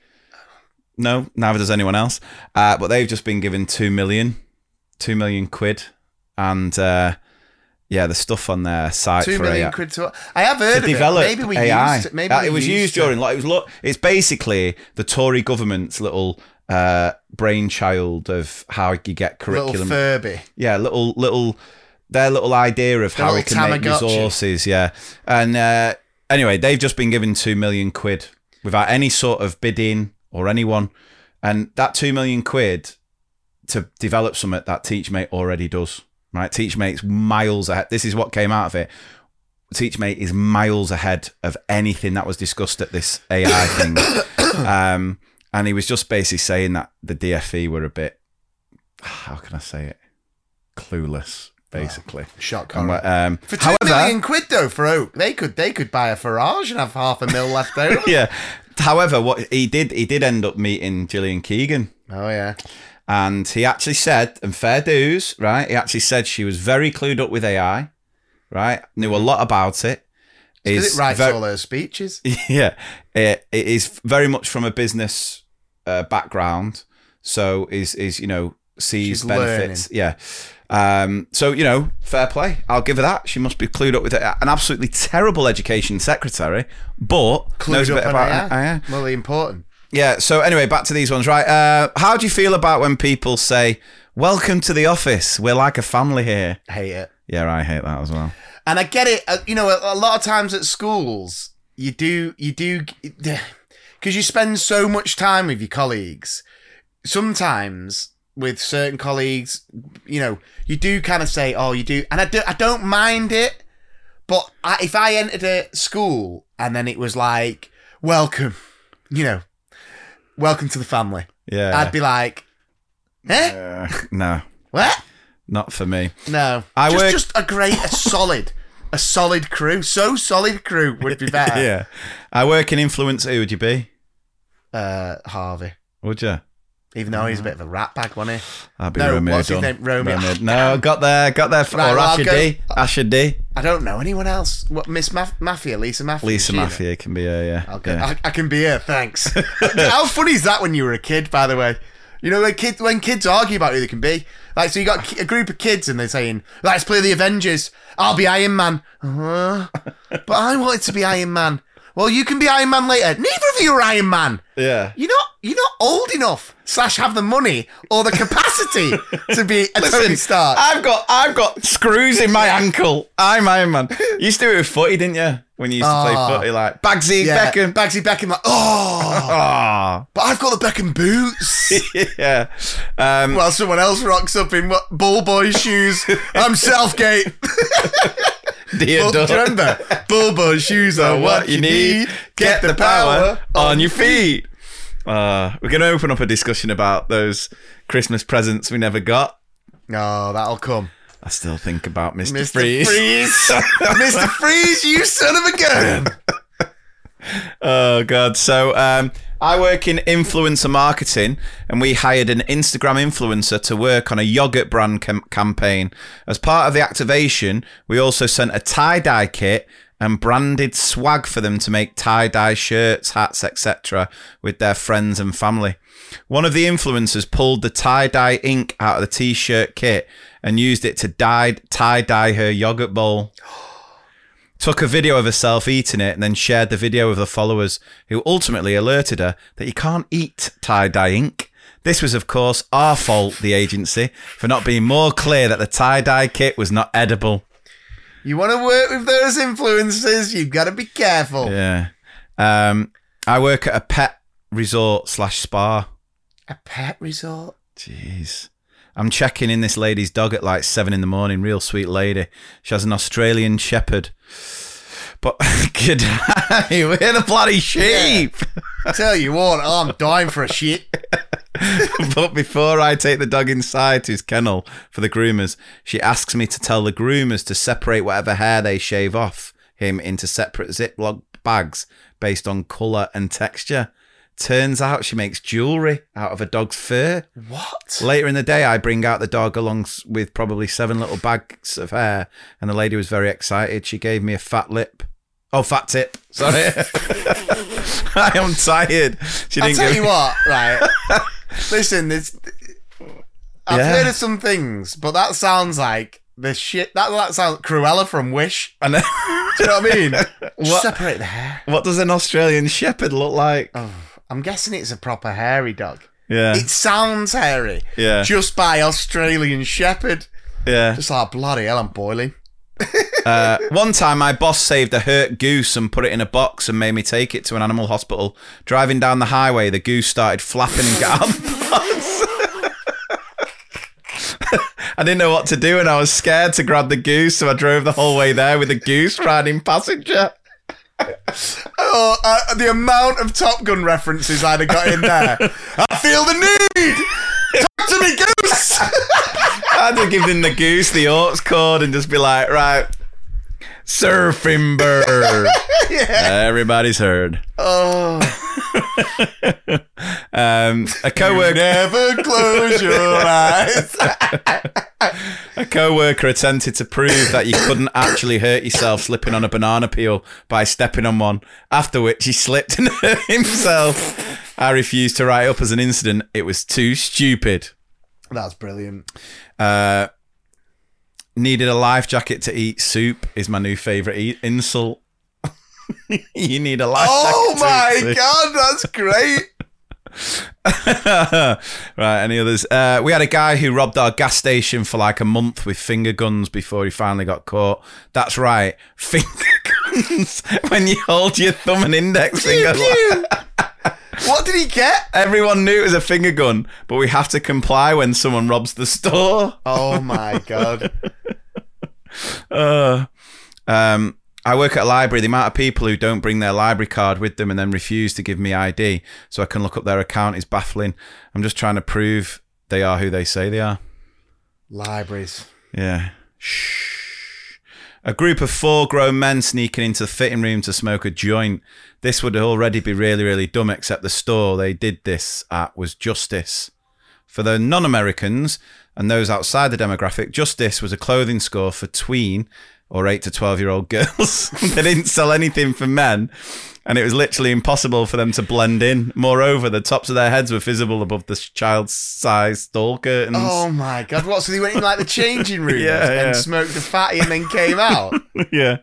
No, neither does anyone else. But they've just been given 2 million quid, and the stuff on their site 2 for million AI. quid I have heard to of develop it. Maybe we AI. used it. It was used during it's basically the Tory government's little brainchild of how you get curriculum. Little Furby. Yeah, their little idea of how we can make resources. Yeah, and anyway, they've just been given 2 million quid without any sort of bidding or anyone, and that 2 million quid to develop something that TeachMate already does. Right, TeachMate's miles ahead. This is what came out of it. TeachMate is miles ahead of anything that was discussed at this AI thing. And he was just basically saying that the DFE were a bit, how can I say it, clueless, basically. Shock. For $2 million quid though for Oak, they could buy a Farage and have $500,000 left over. Yeah. However, what he did end up meeting Gillian Keegan. Oh yeah. And he actually said, and fair dues, right? He actually said she was very clued up with AI, right? Knew a lot about it. Because it writes all those speeches. Yeah. It is very much from a business background. So is sees She's benefits. learning. Yeah. So, fair play. I'll give her that. She must be clued up with it. An absolutely terrible education secretary, but knows a bit about AI. Really important. Yeah, so anyway, back to these ones, right? How do you feel about when people say, welcome to the office, we're like a family here? Hate it. Yeah, I hate that as well. And I get it. A lot of times at schools, you do, because you spend so much time with your colleagues. Sometimes with certain colleagues, you do kind of say, oh, you do. And I don't mind it. But if I entered a school and then it was like, welcome, welcome to the family. Yeah. I'd be like, eh? No. What? Not for me. No. Just a solid crew. So solid crew would be better. Yeah. I work in influencer. Who would you be? Harvey. Would you? Even though he's a bit of a rat bag, wasn't he? I'd be Romeo what's Dunn. his name? Romeo. No, got there. Or Asher D. Asher D. I don't know anyone else. What, Miss Mafia? Lisa Mafia? Lisa Mafia can be her, yeah. Okay. Yeah. I can be her, thanks. How funny is that when you were a kid, by the way? When kids argue about who they can be. Like, so you got a group of kids and they're saying, let's play the Avengers. I'll be Iron Man. But I wanted to be Iron Man. Well, you can be Iron Man later. Neither of you are Iron Man. Yeah. You're not old enough / have the money or the capacity to be a Tony Stark. I've got screws in my ankle. I'm Iron Man. You used to do it with footy, didn't you? When you used to play footy, like Bagsy Beckham, like, but I've got the Beckham boots. Yeah. While someone else rocks up in Ball Boy shoes. I'm Southgate. Do you remember? Ball Boy shoes are what you need. Get the power on your feet. We're going to open up a discussion about those Christmas presents we never got. Oh, that'll come. I still think about Mr. Mr. Freeze. Mr. Freeze, you son of a gun. Oh, God. So I work in influencer marketing, and we hired an Instagram influencer to work on a yogurt brand campaign. As part of the activation, we also sent a tie-dye kit and branded swag for them to make tie-dye shirts, hats, etc. with their friends and family. One of the influencers pulled the tie-dye ink out of the t-shirt kit and used it to tie-dye her yogurt bowl. Took a video of herself eating it and then shared the video with her followers, who ultimately alerted her that you can't eat tie-dye ink. This was, of course, our fault, the agency, for not being more clear that the tie-dye kit was not edible. You want to work with those influencers, you've got to be careful. Yeah. I work at a pet resort / spa. A pet resort? Jeez. I'm checking in this lady's dog at like 7 a.m, real sweet lady. She has an Australian Shepherd. But, good day, we're the bloody sheep. Yeah. Tell you what, I'm dying for a shit. But before I take the dog inside to his kennel for the groomers, she asks me to tell the groomers to separate whatever hair they shave off him into separate Ziploc bags based on colour and texture. Turns out she makes jewellery out of a dog's fur. What? Later in the day, I bring out the dog along with probably 7 little bags of hair, and the lady was very excited. She gave me a fat lip. Oh, fat tip. Sorry. I am tired. I'll tell you what, right? Listen, I've heard of some things, but that sounds like the shit. That sounds Cruella from Wish. I know. Do you know what I mean? What? Separate the hair. What does an Australian Shepherd look like? Oh, I'm guessing it's a proper hairy dog. Yeah. It sounds hairy. Yeah. Just by Australian Shepherd. Yeah. Just like, bloody hell, I'm boiling. One time, my boss saved a hurt goose and put it in a box and made me take it to an animal hospital. Driving down the highway, the goose started flapping and got out of the box. I didn't know what to do, and I was scared to grab the goose, so I drove the whole way there with the goose riding passenger. The amount of Top Gun references I'd have got in there. I feel the need. Talk to me, goose. I had to give them the goose the aux cord and just be like, right, surfing bird. Yeah. Everybody's heard. Oh. A co-worker. Never close your eyes. A co-worker attempted to prove that you couldn't actually hurt yourself slipping on a banana peel by stepping on one, after which he slipped and hurt himself. I refused to write up as an incident. It was too stupid. That's brilliant. Needed a life jacket to eat soup is my new favourite insult. You need a life jacket. Oh to eat my soup. God, that's great. Right, any others? We had a guy who robbed our gas station for like a month with finger guns before he finally got caught. That's right, finger guns. When you hold your thumb and index finger. What did he get? Everyone knew it was a finger gun, but we have to comply when someone robs the store. Oh my God. I work at a library. The amount of people who don't bring their library card with them and then refuse to give me ID so I can look up their account is baffling. I'm just trying to prove they are who they say they are. Libraries. Yeah. Shh. A group of 4 grown men sneaking into the fitting room to smoke a joint. This would already be really, really dumb, except the store they did this at was Justice. For the non-Americans and those outside the demographic, Justice was a clothing store for tween or 8 to 12-year-old girls. They didn't sell anything for men, and it was literally impossible for them to blend in. Moreover, the tops of their heads were visible above the child's-sized stall curtains. Oh my God. What? So they went in like the changing room Yeah. and smoked a fatty and then came out? Yeah.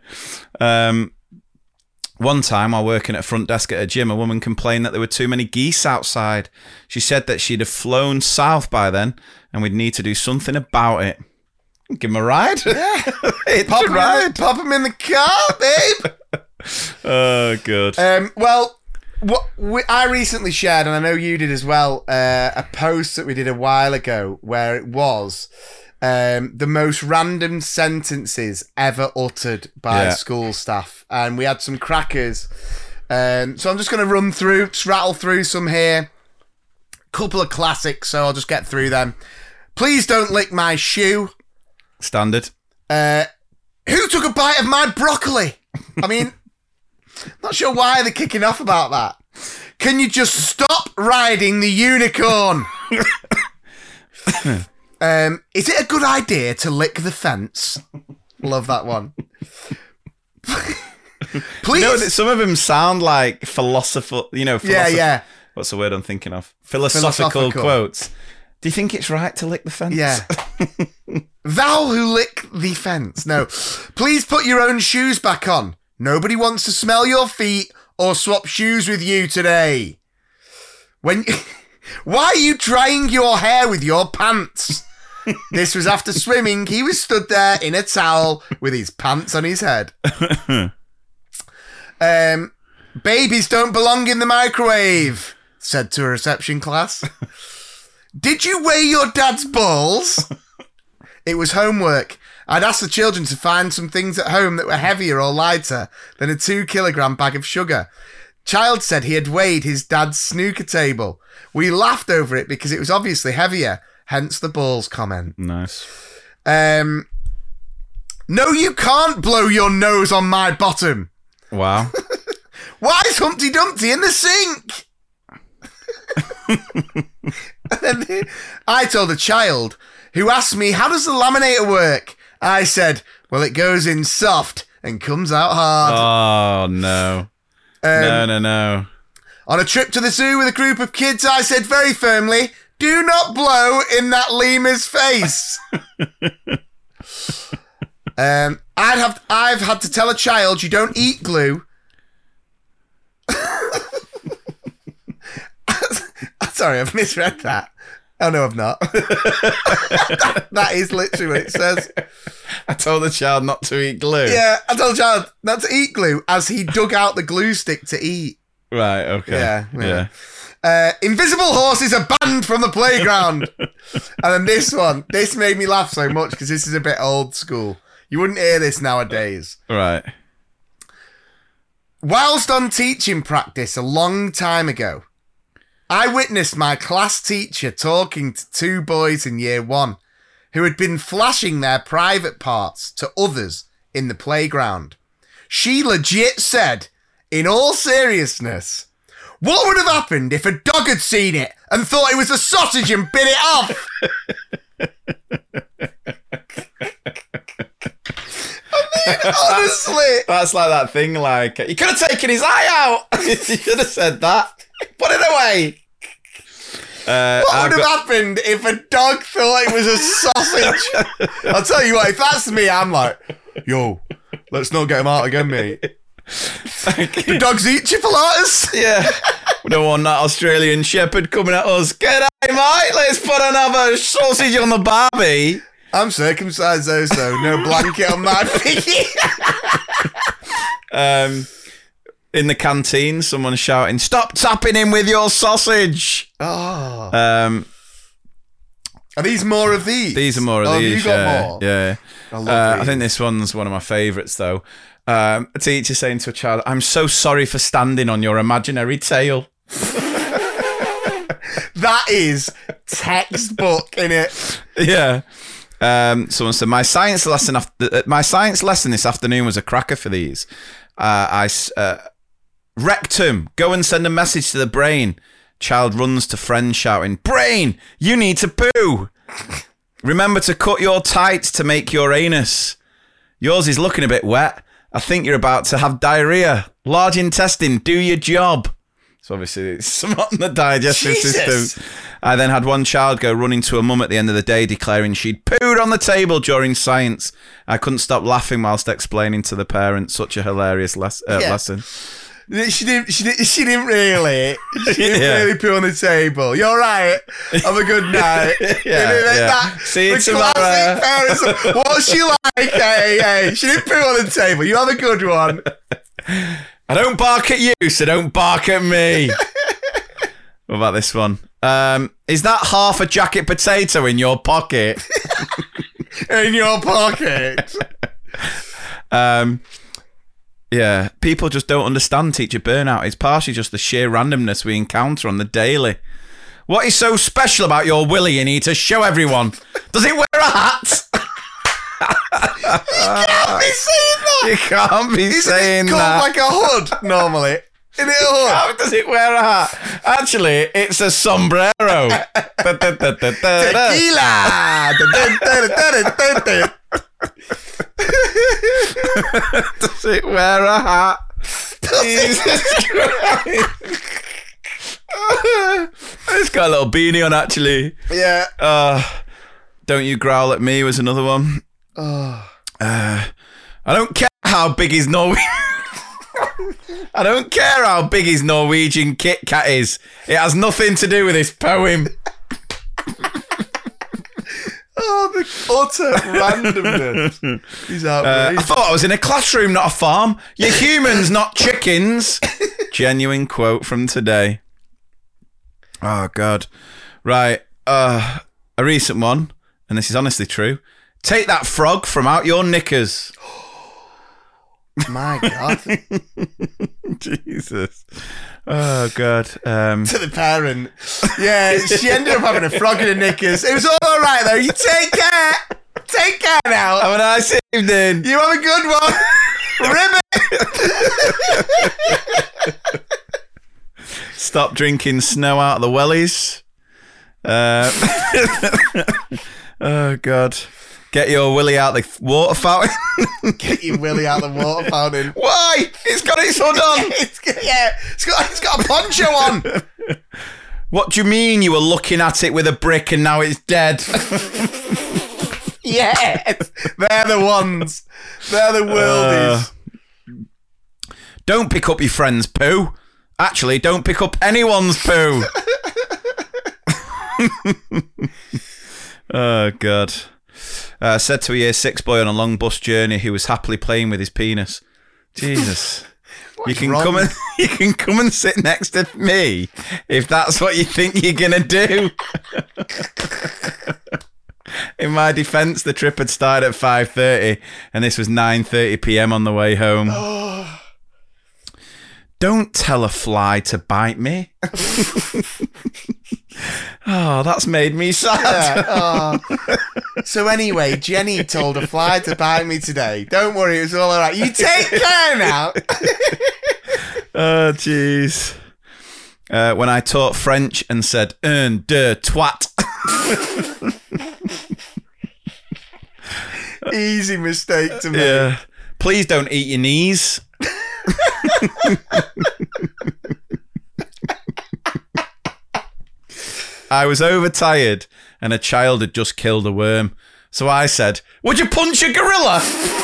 One time, while working at a front desk at a gym, a woman complained that there were too many geese outside. She said that she'd have flown south by then, and we'd need to do something about it. Give him a ride. Yeah. Pop him in the car, babe. Oh, good. Well, I recently shared, and I know you did as well, a post that we did a while ago where it was the most random sentences ever uttered by school staff. And we had some crackers. So I'm just going to rattle through some here. Couple of classics, so I'll just get through them. Please don't lick my shoe. Standard. Who took a bite of my broccoli? I mean, not sure why they're kicking off about that. Can you just stop riding the unicorn? Is it a good idea to lick the fence? Love that one. Please. No, some of them sound like philosophical, Yeah. What's the word I'm thinking of? Philosophical quotes. Do you think it's right to lick the fence? Yeah. Thou who lick the fence. No. Please put your own shoes back on. Nobody wants to smell your feet or swap shoes with you today. Why are you drying your hair with your pants? This was after swimming. He was stood there in a towel with his pants on his head. Babies don't belong in the microwave, said to a reception class. Did you weigh your dad's balls? It was homework. I'd asked the children to find some things at home that were heavier or lighter than a 2-kilogram bag of sugar. Child said he had weighed his dad's snooker table. We laughed over it because it was obviously heavier, hence the balls comment. Nice. No, you can't blow your nose on my bottom. Wow. Why is Humpty Dumpty in the sink? And then I told a child who asked me, how does the laminator work? I said, well, it goes in soft and comes out hard. Oh, no. No. On a trip to the zoo with a group of kids, I said very firmly, do not blow in that lemur's face. I've had to tell a child you don't eat glue. Sorry, I've misread that. Oh, no, I've not. That is literally what it says. I told the child not to eat glue. Yeah, I told the child not to eat glue as he dug out the glue stick to eat. Right, okay. Yeah. Invisible horses are banned from the playground. And then this made me laugh so much because this is a bit old school. You wouldn't hear this nowadays. Right. Whilst on teaching practice a long time ago, I witnessed my class teacher talking to 2 boys in year 1 who had been flashing their private parts to others in the playground. She legit said, in all seriousness, what would have happened if a dog had seen it and thought it was a sausage and bit it off? I mean, honestly. That's like that thing, like, you could have taken his eye out. You should have said that. Put it away. What would have happened if a dog thought it was a sausage? I'll tell you what, if that's me, I'm like, yo, let's not get him out again, mate. Do dogs eat chipolatas? Yeah. We don't want that Australian shepherd coming at us. Get out, mate. Let's put another sausage on the barbie. I'm circumcised though, so no blanket on my piggy. In the canteen, someone's shouting, stop tapping him with your sausage. Oh. Are these more of these? These are more of these. Have you got more? Yeah. I think this one's one of my favourites, though. A teacher saying to a child, I'm so sorry for standing on your imaginary tail. That is textbook, innit? Yeah. Someone said, my science lesson this afternoon was a cracker for these. Rectum, go and send a message to the brain. Child runs to friend shouting, brain, you need to poo. Remember to cut your tights to make your anus. Yours is looking a bit wet. I think you're about to have diarrhea. Large intestine, do your job. So obviously it's somewhat in the digestive system. I then had one child go running to her mum at the end of the day declaring she'd pooed on the table during science. I couldn't stop laughing whilst explaining to the parents such a hilarious lesson. She didn't really. She didn't really poo on the table. You're right. Have a good night. See you tomorrow. Parents, what's she like? Hey. She didn't poo on the table. You have a good one. I don't bark at you, so don't bark at me. What about this one? Is that half a jacket potato in your pocket? In your pocket? Yeah, people just don't understand teacher burnout. It's partially just the sheer randomness we encounter on the daily. What is so special about your willy you need to show everyone? Does it wear a hat? can't be saying that. You can't be saying Called that. like a hood normally. Isn't it a hood? How does it wear a hat? Actually, it's a sombrero. Tequila. Does it wear a hat? Jesus Christ. It's got a little beanie on, actually. Yeah. Don't You Growl at Me was another one. I don't care how big his I don't care how big his Norwegian Kit Kat is. It has nothing to do with this poem. Oh, the utter randomness. He's I outrageous. thought I was in a classroom, not a farm. You're humans, not chickens. Genuine quote from today. Oh, God. Right. A recent one, and this is honestly true. Take that frog from out your knickers. My God. Jesus. Oh, God. To the parent. Yeah, she ended up having a frog in her knickers. It was all right, though. You take care. Take care now. Have a nice evening. You have a good one. Ribbit. Stop drinking snow out of the wellies. Oh, God. Get your willy out the water fountain. Get your willy out the water fountain. Why? It's got its hood on. It's got a poncho on. What do you mean you were looking at it with a brick and now it's dead? Yes. They're the ones. They're the worldies. Don't pick up your friend's poo. Actually, don't pick up anyone's poo. Oh, God. Said to a year 6 boy on a long bus journey who was happily playing with his penis. Jesus. You can wrong? come and sit next to me if that's what you think you're gonna do. In my defence, the trip had started at 5:30 and this was 9:30 p.m. on the way home. Don't tell a fly to bite me. Oh, that's made me sad. Yeah. So anyway, Jenny told a fly to bite me today. Don't worry, it was all right. You take care now. Oh, jeez. When I taught French and said, un, deux, twat. Easy mistake to make. Yeah. Please don't eat your knees. I was overtired and a child had just killed a worm. So I said, would you punch a gorilla?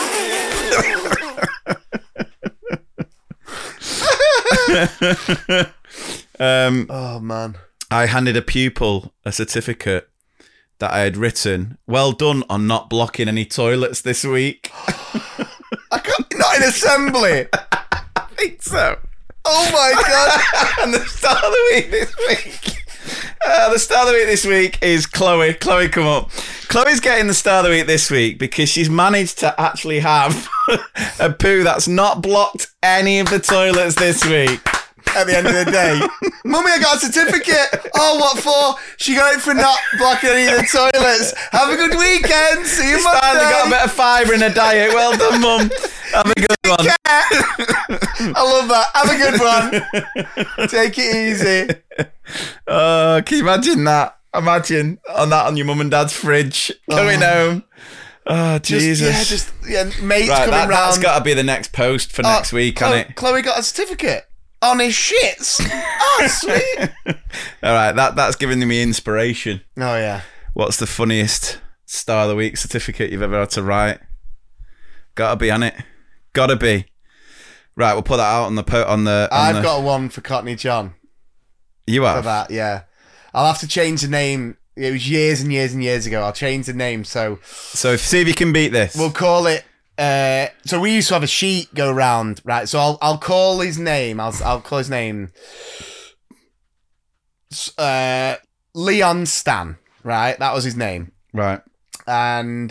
Oh, man. I handed a pupil a certificate that I had written, well done on not blocking any toilets this week. Not in assembly. I think so. Oh, my God. And the start of the week this week. The star of the week this week is Chloe. Chloe, come up. Chloe's getting the star of the week this week because she's managed to actually have a poo that's not blocked any of the toilets this week. At the end of the day, Mummy, I got a certificate. Oh, what for? She got it for not blocking any of the toilets. Have a good weekend. See you Monday. Finally got a bit of fibre in her diet. Well done, Mum. Have a good one. I love that. Have a good one. Take it easy. Can you imagine that? Imagine on your mum and dad's fridge coming home. Oh, Jesus. Mates Right, coming round. that's got to be the next post for next week, hasn't it? Chloe got a certificate on his shits. Oh, sweet. All right, that's giving me inspiration. Oh, yeah. What's the funniest star of the week certificate you've ever had to write? Gotta be, on it. Gotta be. Right, we'll put that out on the. I've got one for Cockney John. You For have? that, yeah. I'll have to change the name. It was years and years and years ago. I'll change the name. So See if you can beat this. we'll call it. So we used to have a sheet go round, right? So I'll call his name. I'll call his name. Leon Stan, right? That was his name, Right. and.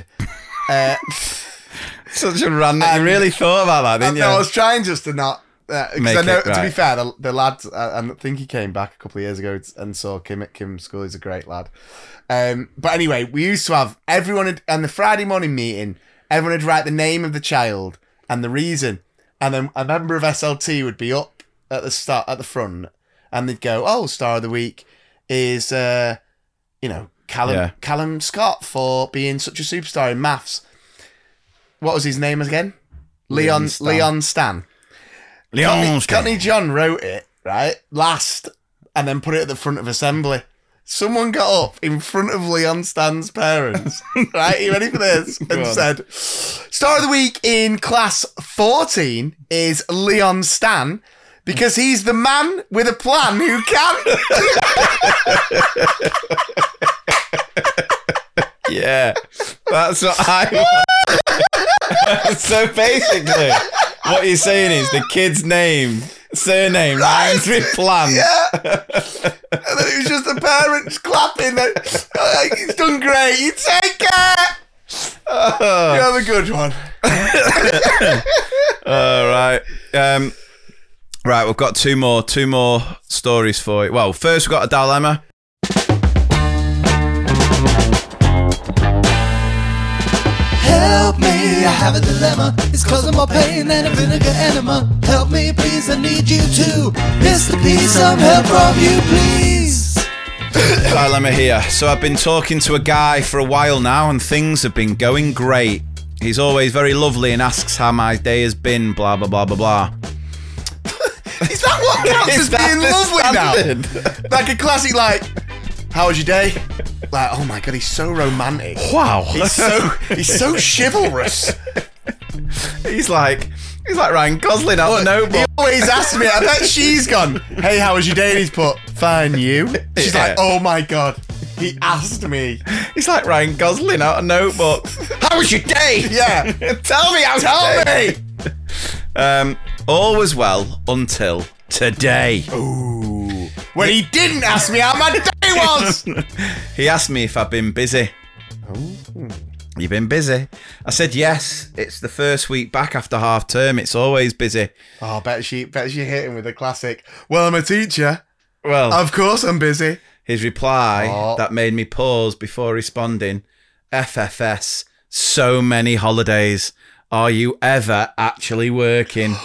Such a random. You really thought about that, didn't you? No, I was trying just to not. Because Make I know, it to be right. fair, the lad, I think he came back a couple of years ago and saw Kim at Kim's school. He's a great lad. But anyway, we used to have everyone on the Friday morning meeting. everyone would write the name of the child and the reason, and then a member of SLT would be up at the start at the front, and they'd go, "Oh, star of the week is Callum Scott for being such a superstar in maths." What was his name again? Leon Stan. Courtney John wrote it, right, last, and then put it at the front of assembly. Someone got up in front of Leon Stan's parents, right, you ready for this, and said, "Star of the week in class 14 is Leon Stan, because he's the man with a plan who can." Yeah, that's what I want. So basically, what you're saying is the kid's surname, rhymes with plan. Yeah. And then it was just the parents clapping. He's done great. You take care. You have a good one. All right. Right, we've got two more stories for you. Well, first we've got a dilemma. Help me, I have a dilemma. It's causing more pain than a vinegar enema. Help me, please, I need you to. Mr. P, some help from you, please. Dilemma here. So I've been talking to a guy for a while now and things have been going great. He's always very lovely and asks how my day has been, blah, blah, blah, blah, blah. Is that what counts as being lovely now? Like a classic, like, "How was your day?" Like, oh my God, he's so romantic. Wow. He's so chivalrous. He's like Ryan Gosling out the Notebook. He always asks me, I bet she's gone, "Hey, how was your day?" And he's put, "Fine, you?" She's like, "Oh my God, he asked me." He's like Ryan Gosling out of Notebook. How was your day? Yeah. Tell me how. Tell me. All was well until today. Ooh. When he didn't ask me how my day was. He asked me if I've been busy. Ooh. You've been busy? I said yes. It's the first week back after half term. It's always busy. Oh, bet she hit him with a classic, "Well, I'm a teacher. Well, Of course I'm busy." his reply that made me pause before responding. FFS, so many holidays. Are you ever actually working?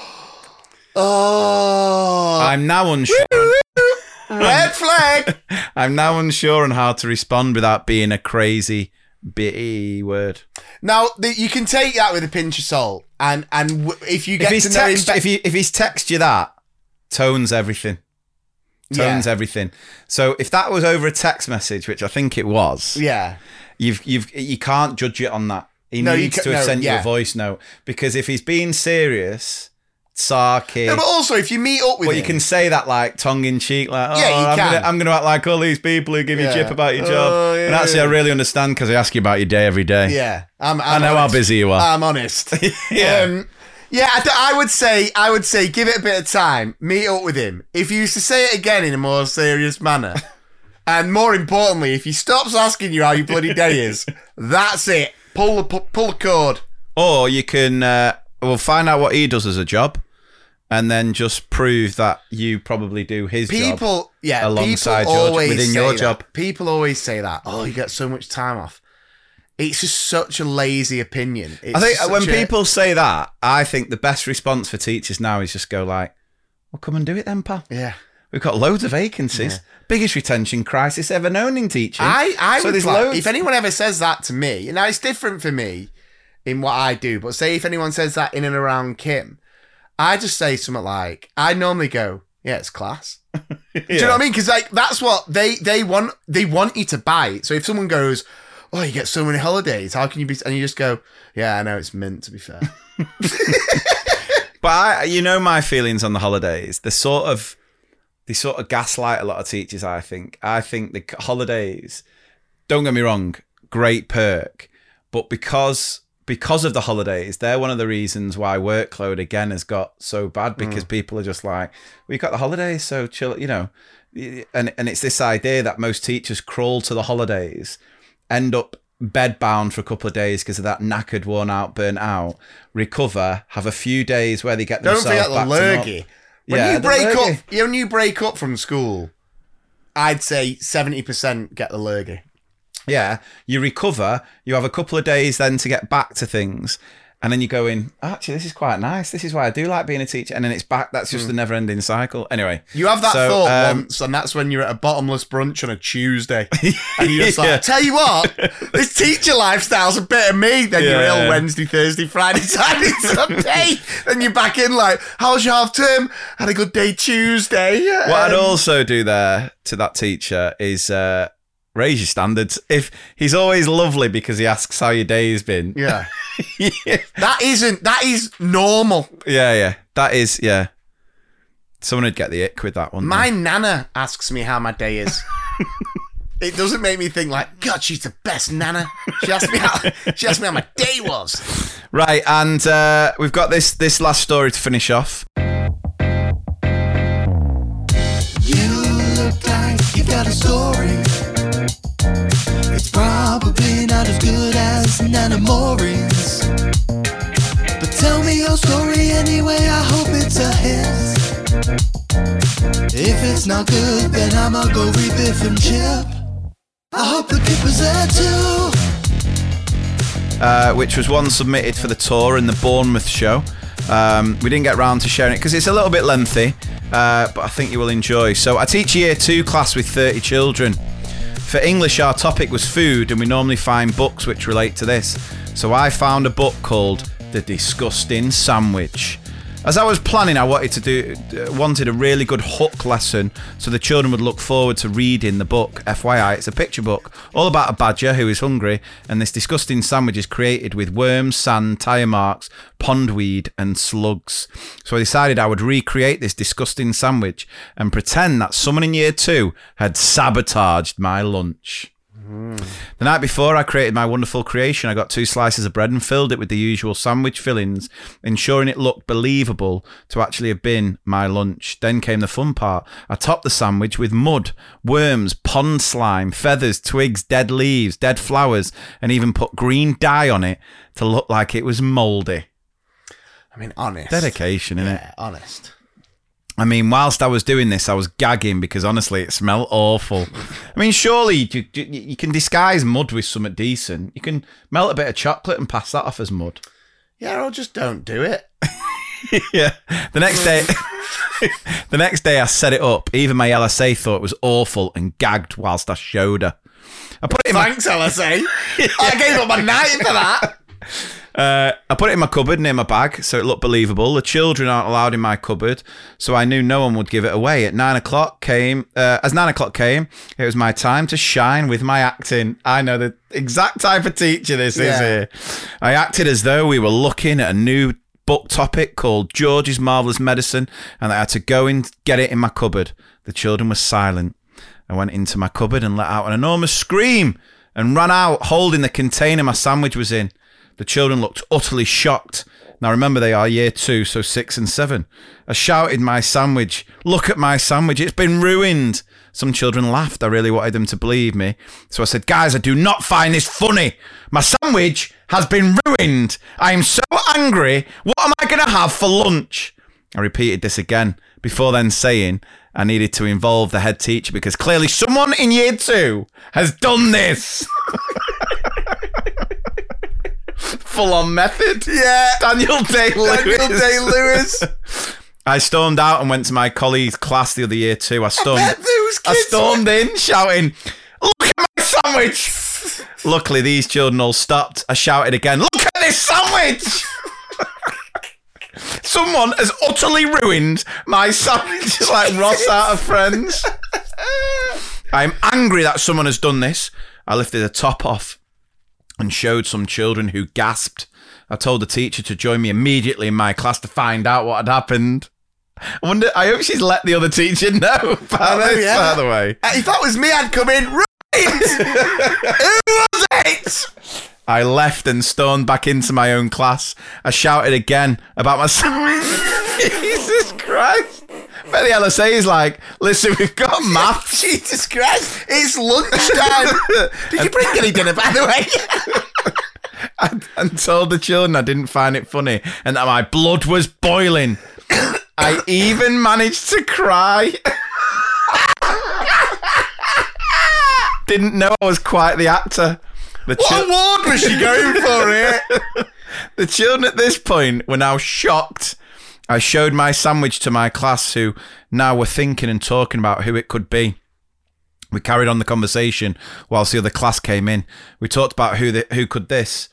Oh. I'm now unsure. Red flag. I'm now unsure on how to respond without being a crazy B word. Now, you can take that with a pinch of salt, and if you get to know him, if he's text you that, tones everything. Everything. So if that was over a text message, which I think it was, yeah, you can't judge it on that. He needs to have sent you a voice note, because if he's being serious, sarky. No, but also if you meet up with him, you can say that like tongue in cheek, like, yeah, you can. I'm gonna act like all these people who give you jip about your job. And actually, I really understand, because I ask you about your day every day. Yeah, I know honest. How busy you are. I'm honest. Yeah. I would say give it a bit of time. Meet up with him. If you used to say it again in a more serious manner, and more importantly, if he stops asking you how your bloody day is, that's it. Pull the cord. Or you can find out what he does as a job, and then just prove that you probably do his job alongside within your job. People always say that. Oh, you get so much time off. It's just such a lazy opinion. I think when people say that, I think the best response for teachers now is just go like, "Well, come and do it then, pal." Yeah. We've got loads of vacancies. Yeah. Biggest retention crisis ever known in teaching. If anyone ever says that to me, now it's different for me in what I do, but say if anyone says that in and around Kim, I just say something like, I normally go, "Yeah, it's class." Do you know what I mean? Because like that's what they want. They want you to buy it. So if someone goes, "Oh, you get so many holidays, how can you be?" And you just go, "Yeah, I know, it's mint, to be fair." But my feelings on the holidays. They sort of gaslight a lot of teachers, I think. I think the holidays, don't get me wrong, great perk, but because of the holidays, they're one of the reasons why workload again has got so bad, because people are just like, "We got the holidays, so chill," and it's this idea that most teachers crawl to the holidays, end up bedbound for a couple of days because of that knackered, worn out, burnt out, recover, have a few days where they get themselves back to Don't forget the lurgy. When you break up from school, I'd say 70% get the lurgy. Yeah, you recover, you have a couple of days then to get back to things, and then you go in, actually, this is quite nice. This is why I do like being a teacher. And then it's back. That's just the never-ending cycle. Anyway. You have that thought once, and that's when you're at a bottomless brunch on a Tuesday. And you're just like, tell you what, this teacher lifestyle's a bit of me. Then you're ill Wednesday, Thursday, Friday, Saturday, Sunday. Then you're back in like, how was your half term? Had a good day Tuesday. What I'd also do there to that teacher is... raise your standards. If he's always lovely because he asks how your day has been. Yeah. That is normal. Yeah. That is, yeah. Someone would get the ick with that one. My nana asks me how my day is. It doesn't make me think like, God, she's the best nana. She asked me how my day was. Right, and we've got this last story to finish off. You look like you got a story. It's probably not as good as Nana Maureen's, but tell me your story anyway, I hope it's a hit. If it's not good, then I'ma go read Biff and Chip. I hope the Kipper's there too. Which was one submitted for the tour and the Bournemouth show. We didn't get round to sharing it because it's a little bit lengthy, but I think you will enjoy. So I teach Year 2 class with 30 children. For English, our topic was food, and we normally find books which relate to this. So I found a book called The Disgusting Sandwich. As I was planning, I wanted a really good hook lesson so the children would look forward to reading the book. FYI, it's a picture book, all about a badger who is hungry, and this disgusting sandwich is created with worms, sand, tyre marks, pondweed, and slugs. So I decided I would recreate this disgusting sandwich and pretend that someone in Year 2 had sabotaged my lunch. The night before I created my wonderful creation, I got 2 slices of bread and filled it with the usual sandwich fillings, ensuring it looked believable to actually have been my lunch. Then came the fun part. I topped the sandwich with mud, worms, pond slime, feathers, twigs, dead leaves, dead flowers, and even put green dye on it to look like it was mouldy. I mean, honest. Dedication, innit? Yeah, honest. I mean, whilst I was doing this, I was gagging because honestly, it smelled awful. I mean, surely you can disguise mud with something decent. You can melt a bit of chocolate and pass that off as mud. Yeah, or just don't do it. Yeah. The next day I set it up. Even my LSA thought it was awful and gagged whilst I showed her. I put it in Thanks, LSA. I gave up my night for that. I put it in my cupboard near my bag so it looked believable. The children aren't allowed in my cupboard, so I knew no one would give it away. As 9 o'clock came, it was my time to shine with my acting. I know the exact type of teacher this is here. I acted as though we were looking at a new book topic called George's Marvellous Medicine, and I had to go and get it in my cupboard. The children were silent. I went into my cupboard and let out an enormous scream and ran out holding the container my sandwich was in. The children looked utterly shocked. Now remember, they are Year 2, so 6 and 7. I shouted my sandwich. Look at my sandwich. It's been ruined. Some children laughed. I really wanted them to believe me. So I said, guys, I do not find this funny. My sandwich has been ruined. I am so angry. What am I going to have for lunch? I repeated this again, before then saying I needed to involve the head teacher because clearly someone in Year 2 has done this. Full-on method. Yeah. Daniel Day-Lewis. I stormed out and went to my colleague's class the other Year 2. I stormed in shouting, look at my sandwich. Luckily, these children all stopped. I shouted again, look at this sandwich. Someone has utterly ruined my sandwich. Like Ross out of Friends. I'm angry that someone has done this. I lifted the top off and showed some children who gasped. I told the teacher to join me immediately in my class to find out what had happened. I hope she's let the other teacher know about this, by the way. If that was me, I'd come in. Right! Who was it? I left and stormed back into my own class. I shouted again about my sandwich. Jesus Christ. But the LSA is like, listen, we've got maths. Jesus Christ, it's lunchtime. Did you bring any dinner, by the way? and told the children I didn't find it funny and that my blood was boiling. I even managed to cry. didn't know I was quite the actor. What award was she going for here? The children at this point were now shocked. I showed my sandwich to my class, who now were thinking and talking about who it could be. We carried on the conversation whilst the other class came in. We talked about who could this,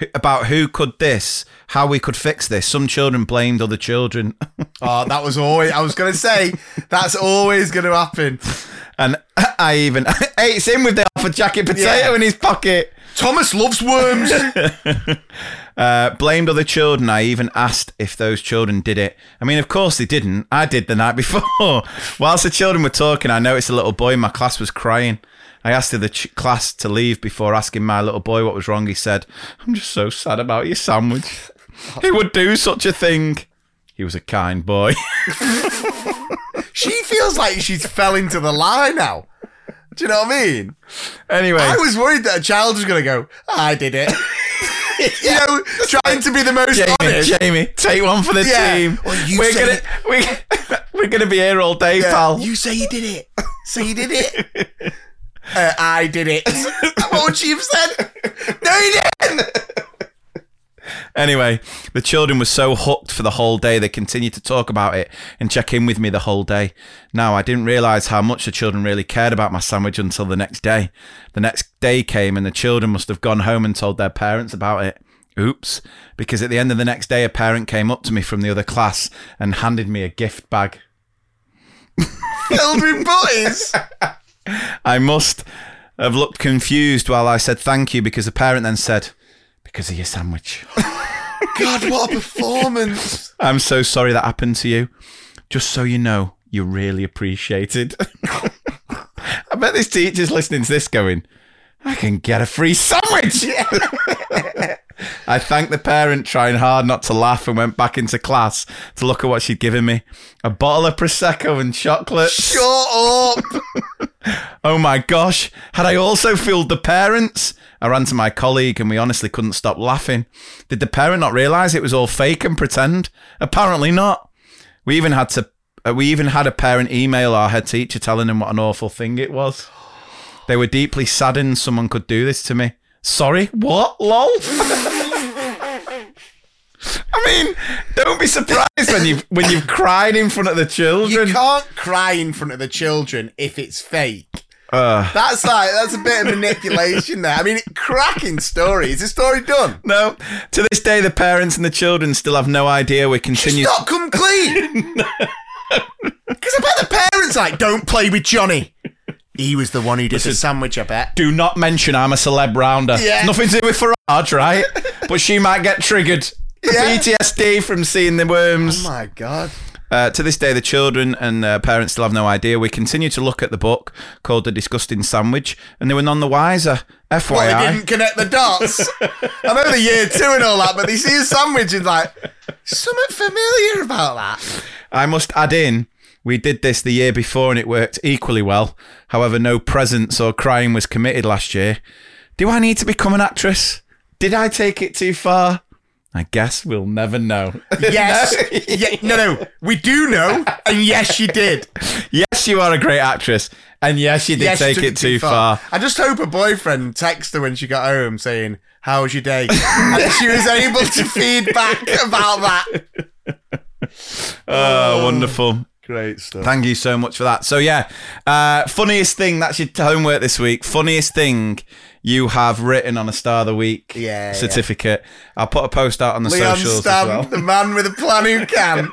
how we could fix this. Some children blamed other children. Oh, that was always... I was going to say, that's always going to happen. And I even... It's him with the half a jacket potato in his pocket. Thomas loves worms. Blamed other children. I even asked if those children did it. I mean, of course they didn't. I did the night before. Whilst the children were talking, I noticed a little boy in my class was crying. I asked the class to leave before asking my little boy what was wrong. He said, "I'm just so sad about your sandwich. Who would do such a thing?" He was a kind boy. She feels like she's fell into the lie now. Do you know what I mean? Anyway. I was worried that a child was going to go, "I did it." You know, trying to be the most honest. Jamie, take one for the team. Well, we're gonna be here all day, pal. You say you did it. Say you did it. I did it. What would she have said? No, you didn't. Anyway, the children were so hooked for the whole day, they continued to talk about it and check in with me the whole day. Now, I didn't realise how much the children really cared about my sandwich until the next day. The next day came and the children must have gone home and told their parents about it. Oops. Because at the end of the next day, a parent came up to me from the other class and handed me a gift bag. Filled with boys. I must have looked confused while I said thank you, because the parent then said, "Because of your sandwich." God, what a performance. "I'm so sorry that happened to you. Just so you know, you're really appreciated." I bet this teacher's listening to this going, "I can get a free sandwich." I thanked the parent, trying hard not to laugh, and went back into class to look at what she'd given me. A bottle of Prosecco and chocolate. Shut up. Oh my gosh, had I also fooled the parents? I ran to my colleague and we honestly couldn't stop laughing. Did the parent not realise it was all fake and pretend? Apparently not. We even had a parent email our head teacher telling him what an awful thing it was. They were deeply saddened someone could do this to me. Sorry, what? Lol? I mean, don't be surprised when you've cried in front of the children. You can't cry in front of the children if it's fake. That's a bit of manipulation there. I mean, cracking story. Is the story done? No. To this day, the parents and the children still have no idea we continue. She's not come clean. Because I bet the parents like, "Don't play with Johnny. He was the one who did the sandwich, I bet." Do not mention I'm a celeb rounder. Yeah. Nothing to do with Farage, right? But she might get triggered. Yeah. PTSD from seeing the worms. Oh my God. To this day, the children and parents still have no idea. We continue to look at the book called The Disgusting Sandwich, and they were none the wiser. FYI. Well, they didn't connect the dots. I know the year 2 and all that, but they see a sandwich and like, something familiar about that. I must add in, we did this the year before and it worked equally well. However, no presents or crying was committed last year. Do I need to become an actress? Did I take it too far? I guess we'll never know. Yes. No. We do know. And yes, you did. Yes, you are a great actress. And yes, you did take it too far. I just hope her boyfriend texted her when she got home saying, "How was your day?" And she was able to feed back about that. Oh, wonderful. Great stuff. Thank you so much for that. So yeah, funniest thing, that's your homework this week. Funniest thing you have written on a Star of the Week certificate. Yeah. I'll put a post out on the Leon socials Stam, as well. the man with a plan who can.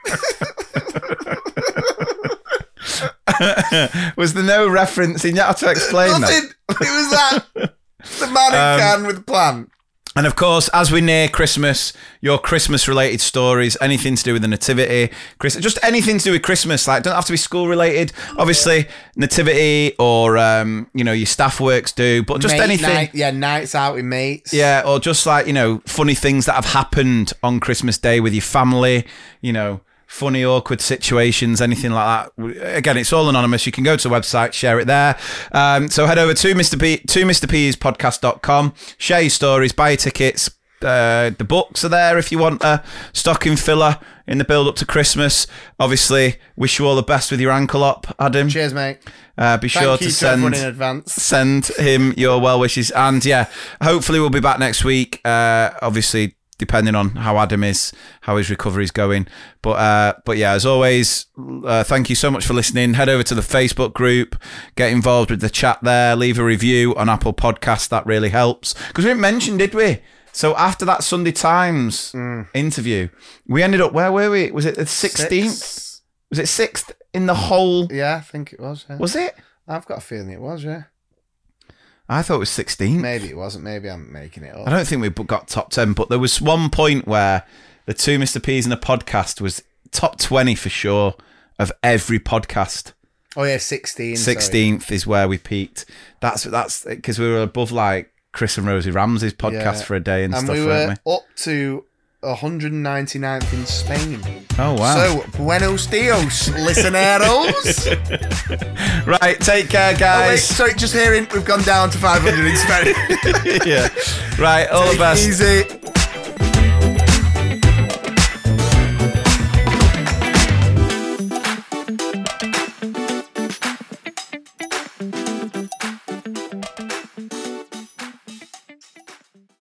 Was there no reference? You had to explain Nothing. that. It was that. The man who can with a plan. And of course, as we near Christmas, your Christmas-related stories, anything to do with the nativity, just anything to do with Christmas, like don't have to be school-related. Obviously, nativity or your staff works do, but just anything. Nights out with mates. Yeah, or just like funny things that have happened on Christmas Day with your family. Funny, awkward situations, anything like that. Again, it's all anonymous. You can go to the website, share it there. So head over to Mr. P's podcast.com, share your stories, buy your tickets, The books are there if you want a stocking filler in the build up to Christmas. Obviously, wish you all the best with your ankle up, Adam. Cheers, mate. Be sure to everyone in advance. Send him your well wishes, and yeah, hopefully we'll be back next week. Obviously, depending on how Adam is, how his recovery's going. But yeah, as always, thank you so much for listening. Head over to the Facebook group, get involved with the chat there, leave a review on Apple Podcasts. That really helps. Because we didn't mention, did we? So after that Sunday Times interview, we ended up, where were we? Was it the 16th? Was it 6th in the whole? Yeah, I think it was. Yeah. Was it? I've got a feeling it was, yeah. I thought it was 16th. Maybe it wasn't. Maybe I'm making it up. I don't think we got top 10, but there was one point where the two Mr. P's in a podcast was top 20 for sure of every podcast. Oh yeah, 16. 16th is where we peaked. That's because we were above like Chris and Rosie Ramsey's podcast for a day and stuff, we weren't were up to 199th in Spain. Oh wow! So buenos dios, listeneros. Right, take care, guys. Oh, wait, sorry, just hearing we've gone down to 500 in Spain. Yeah. Right, all the best. Easy.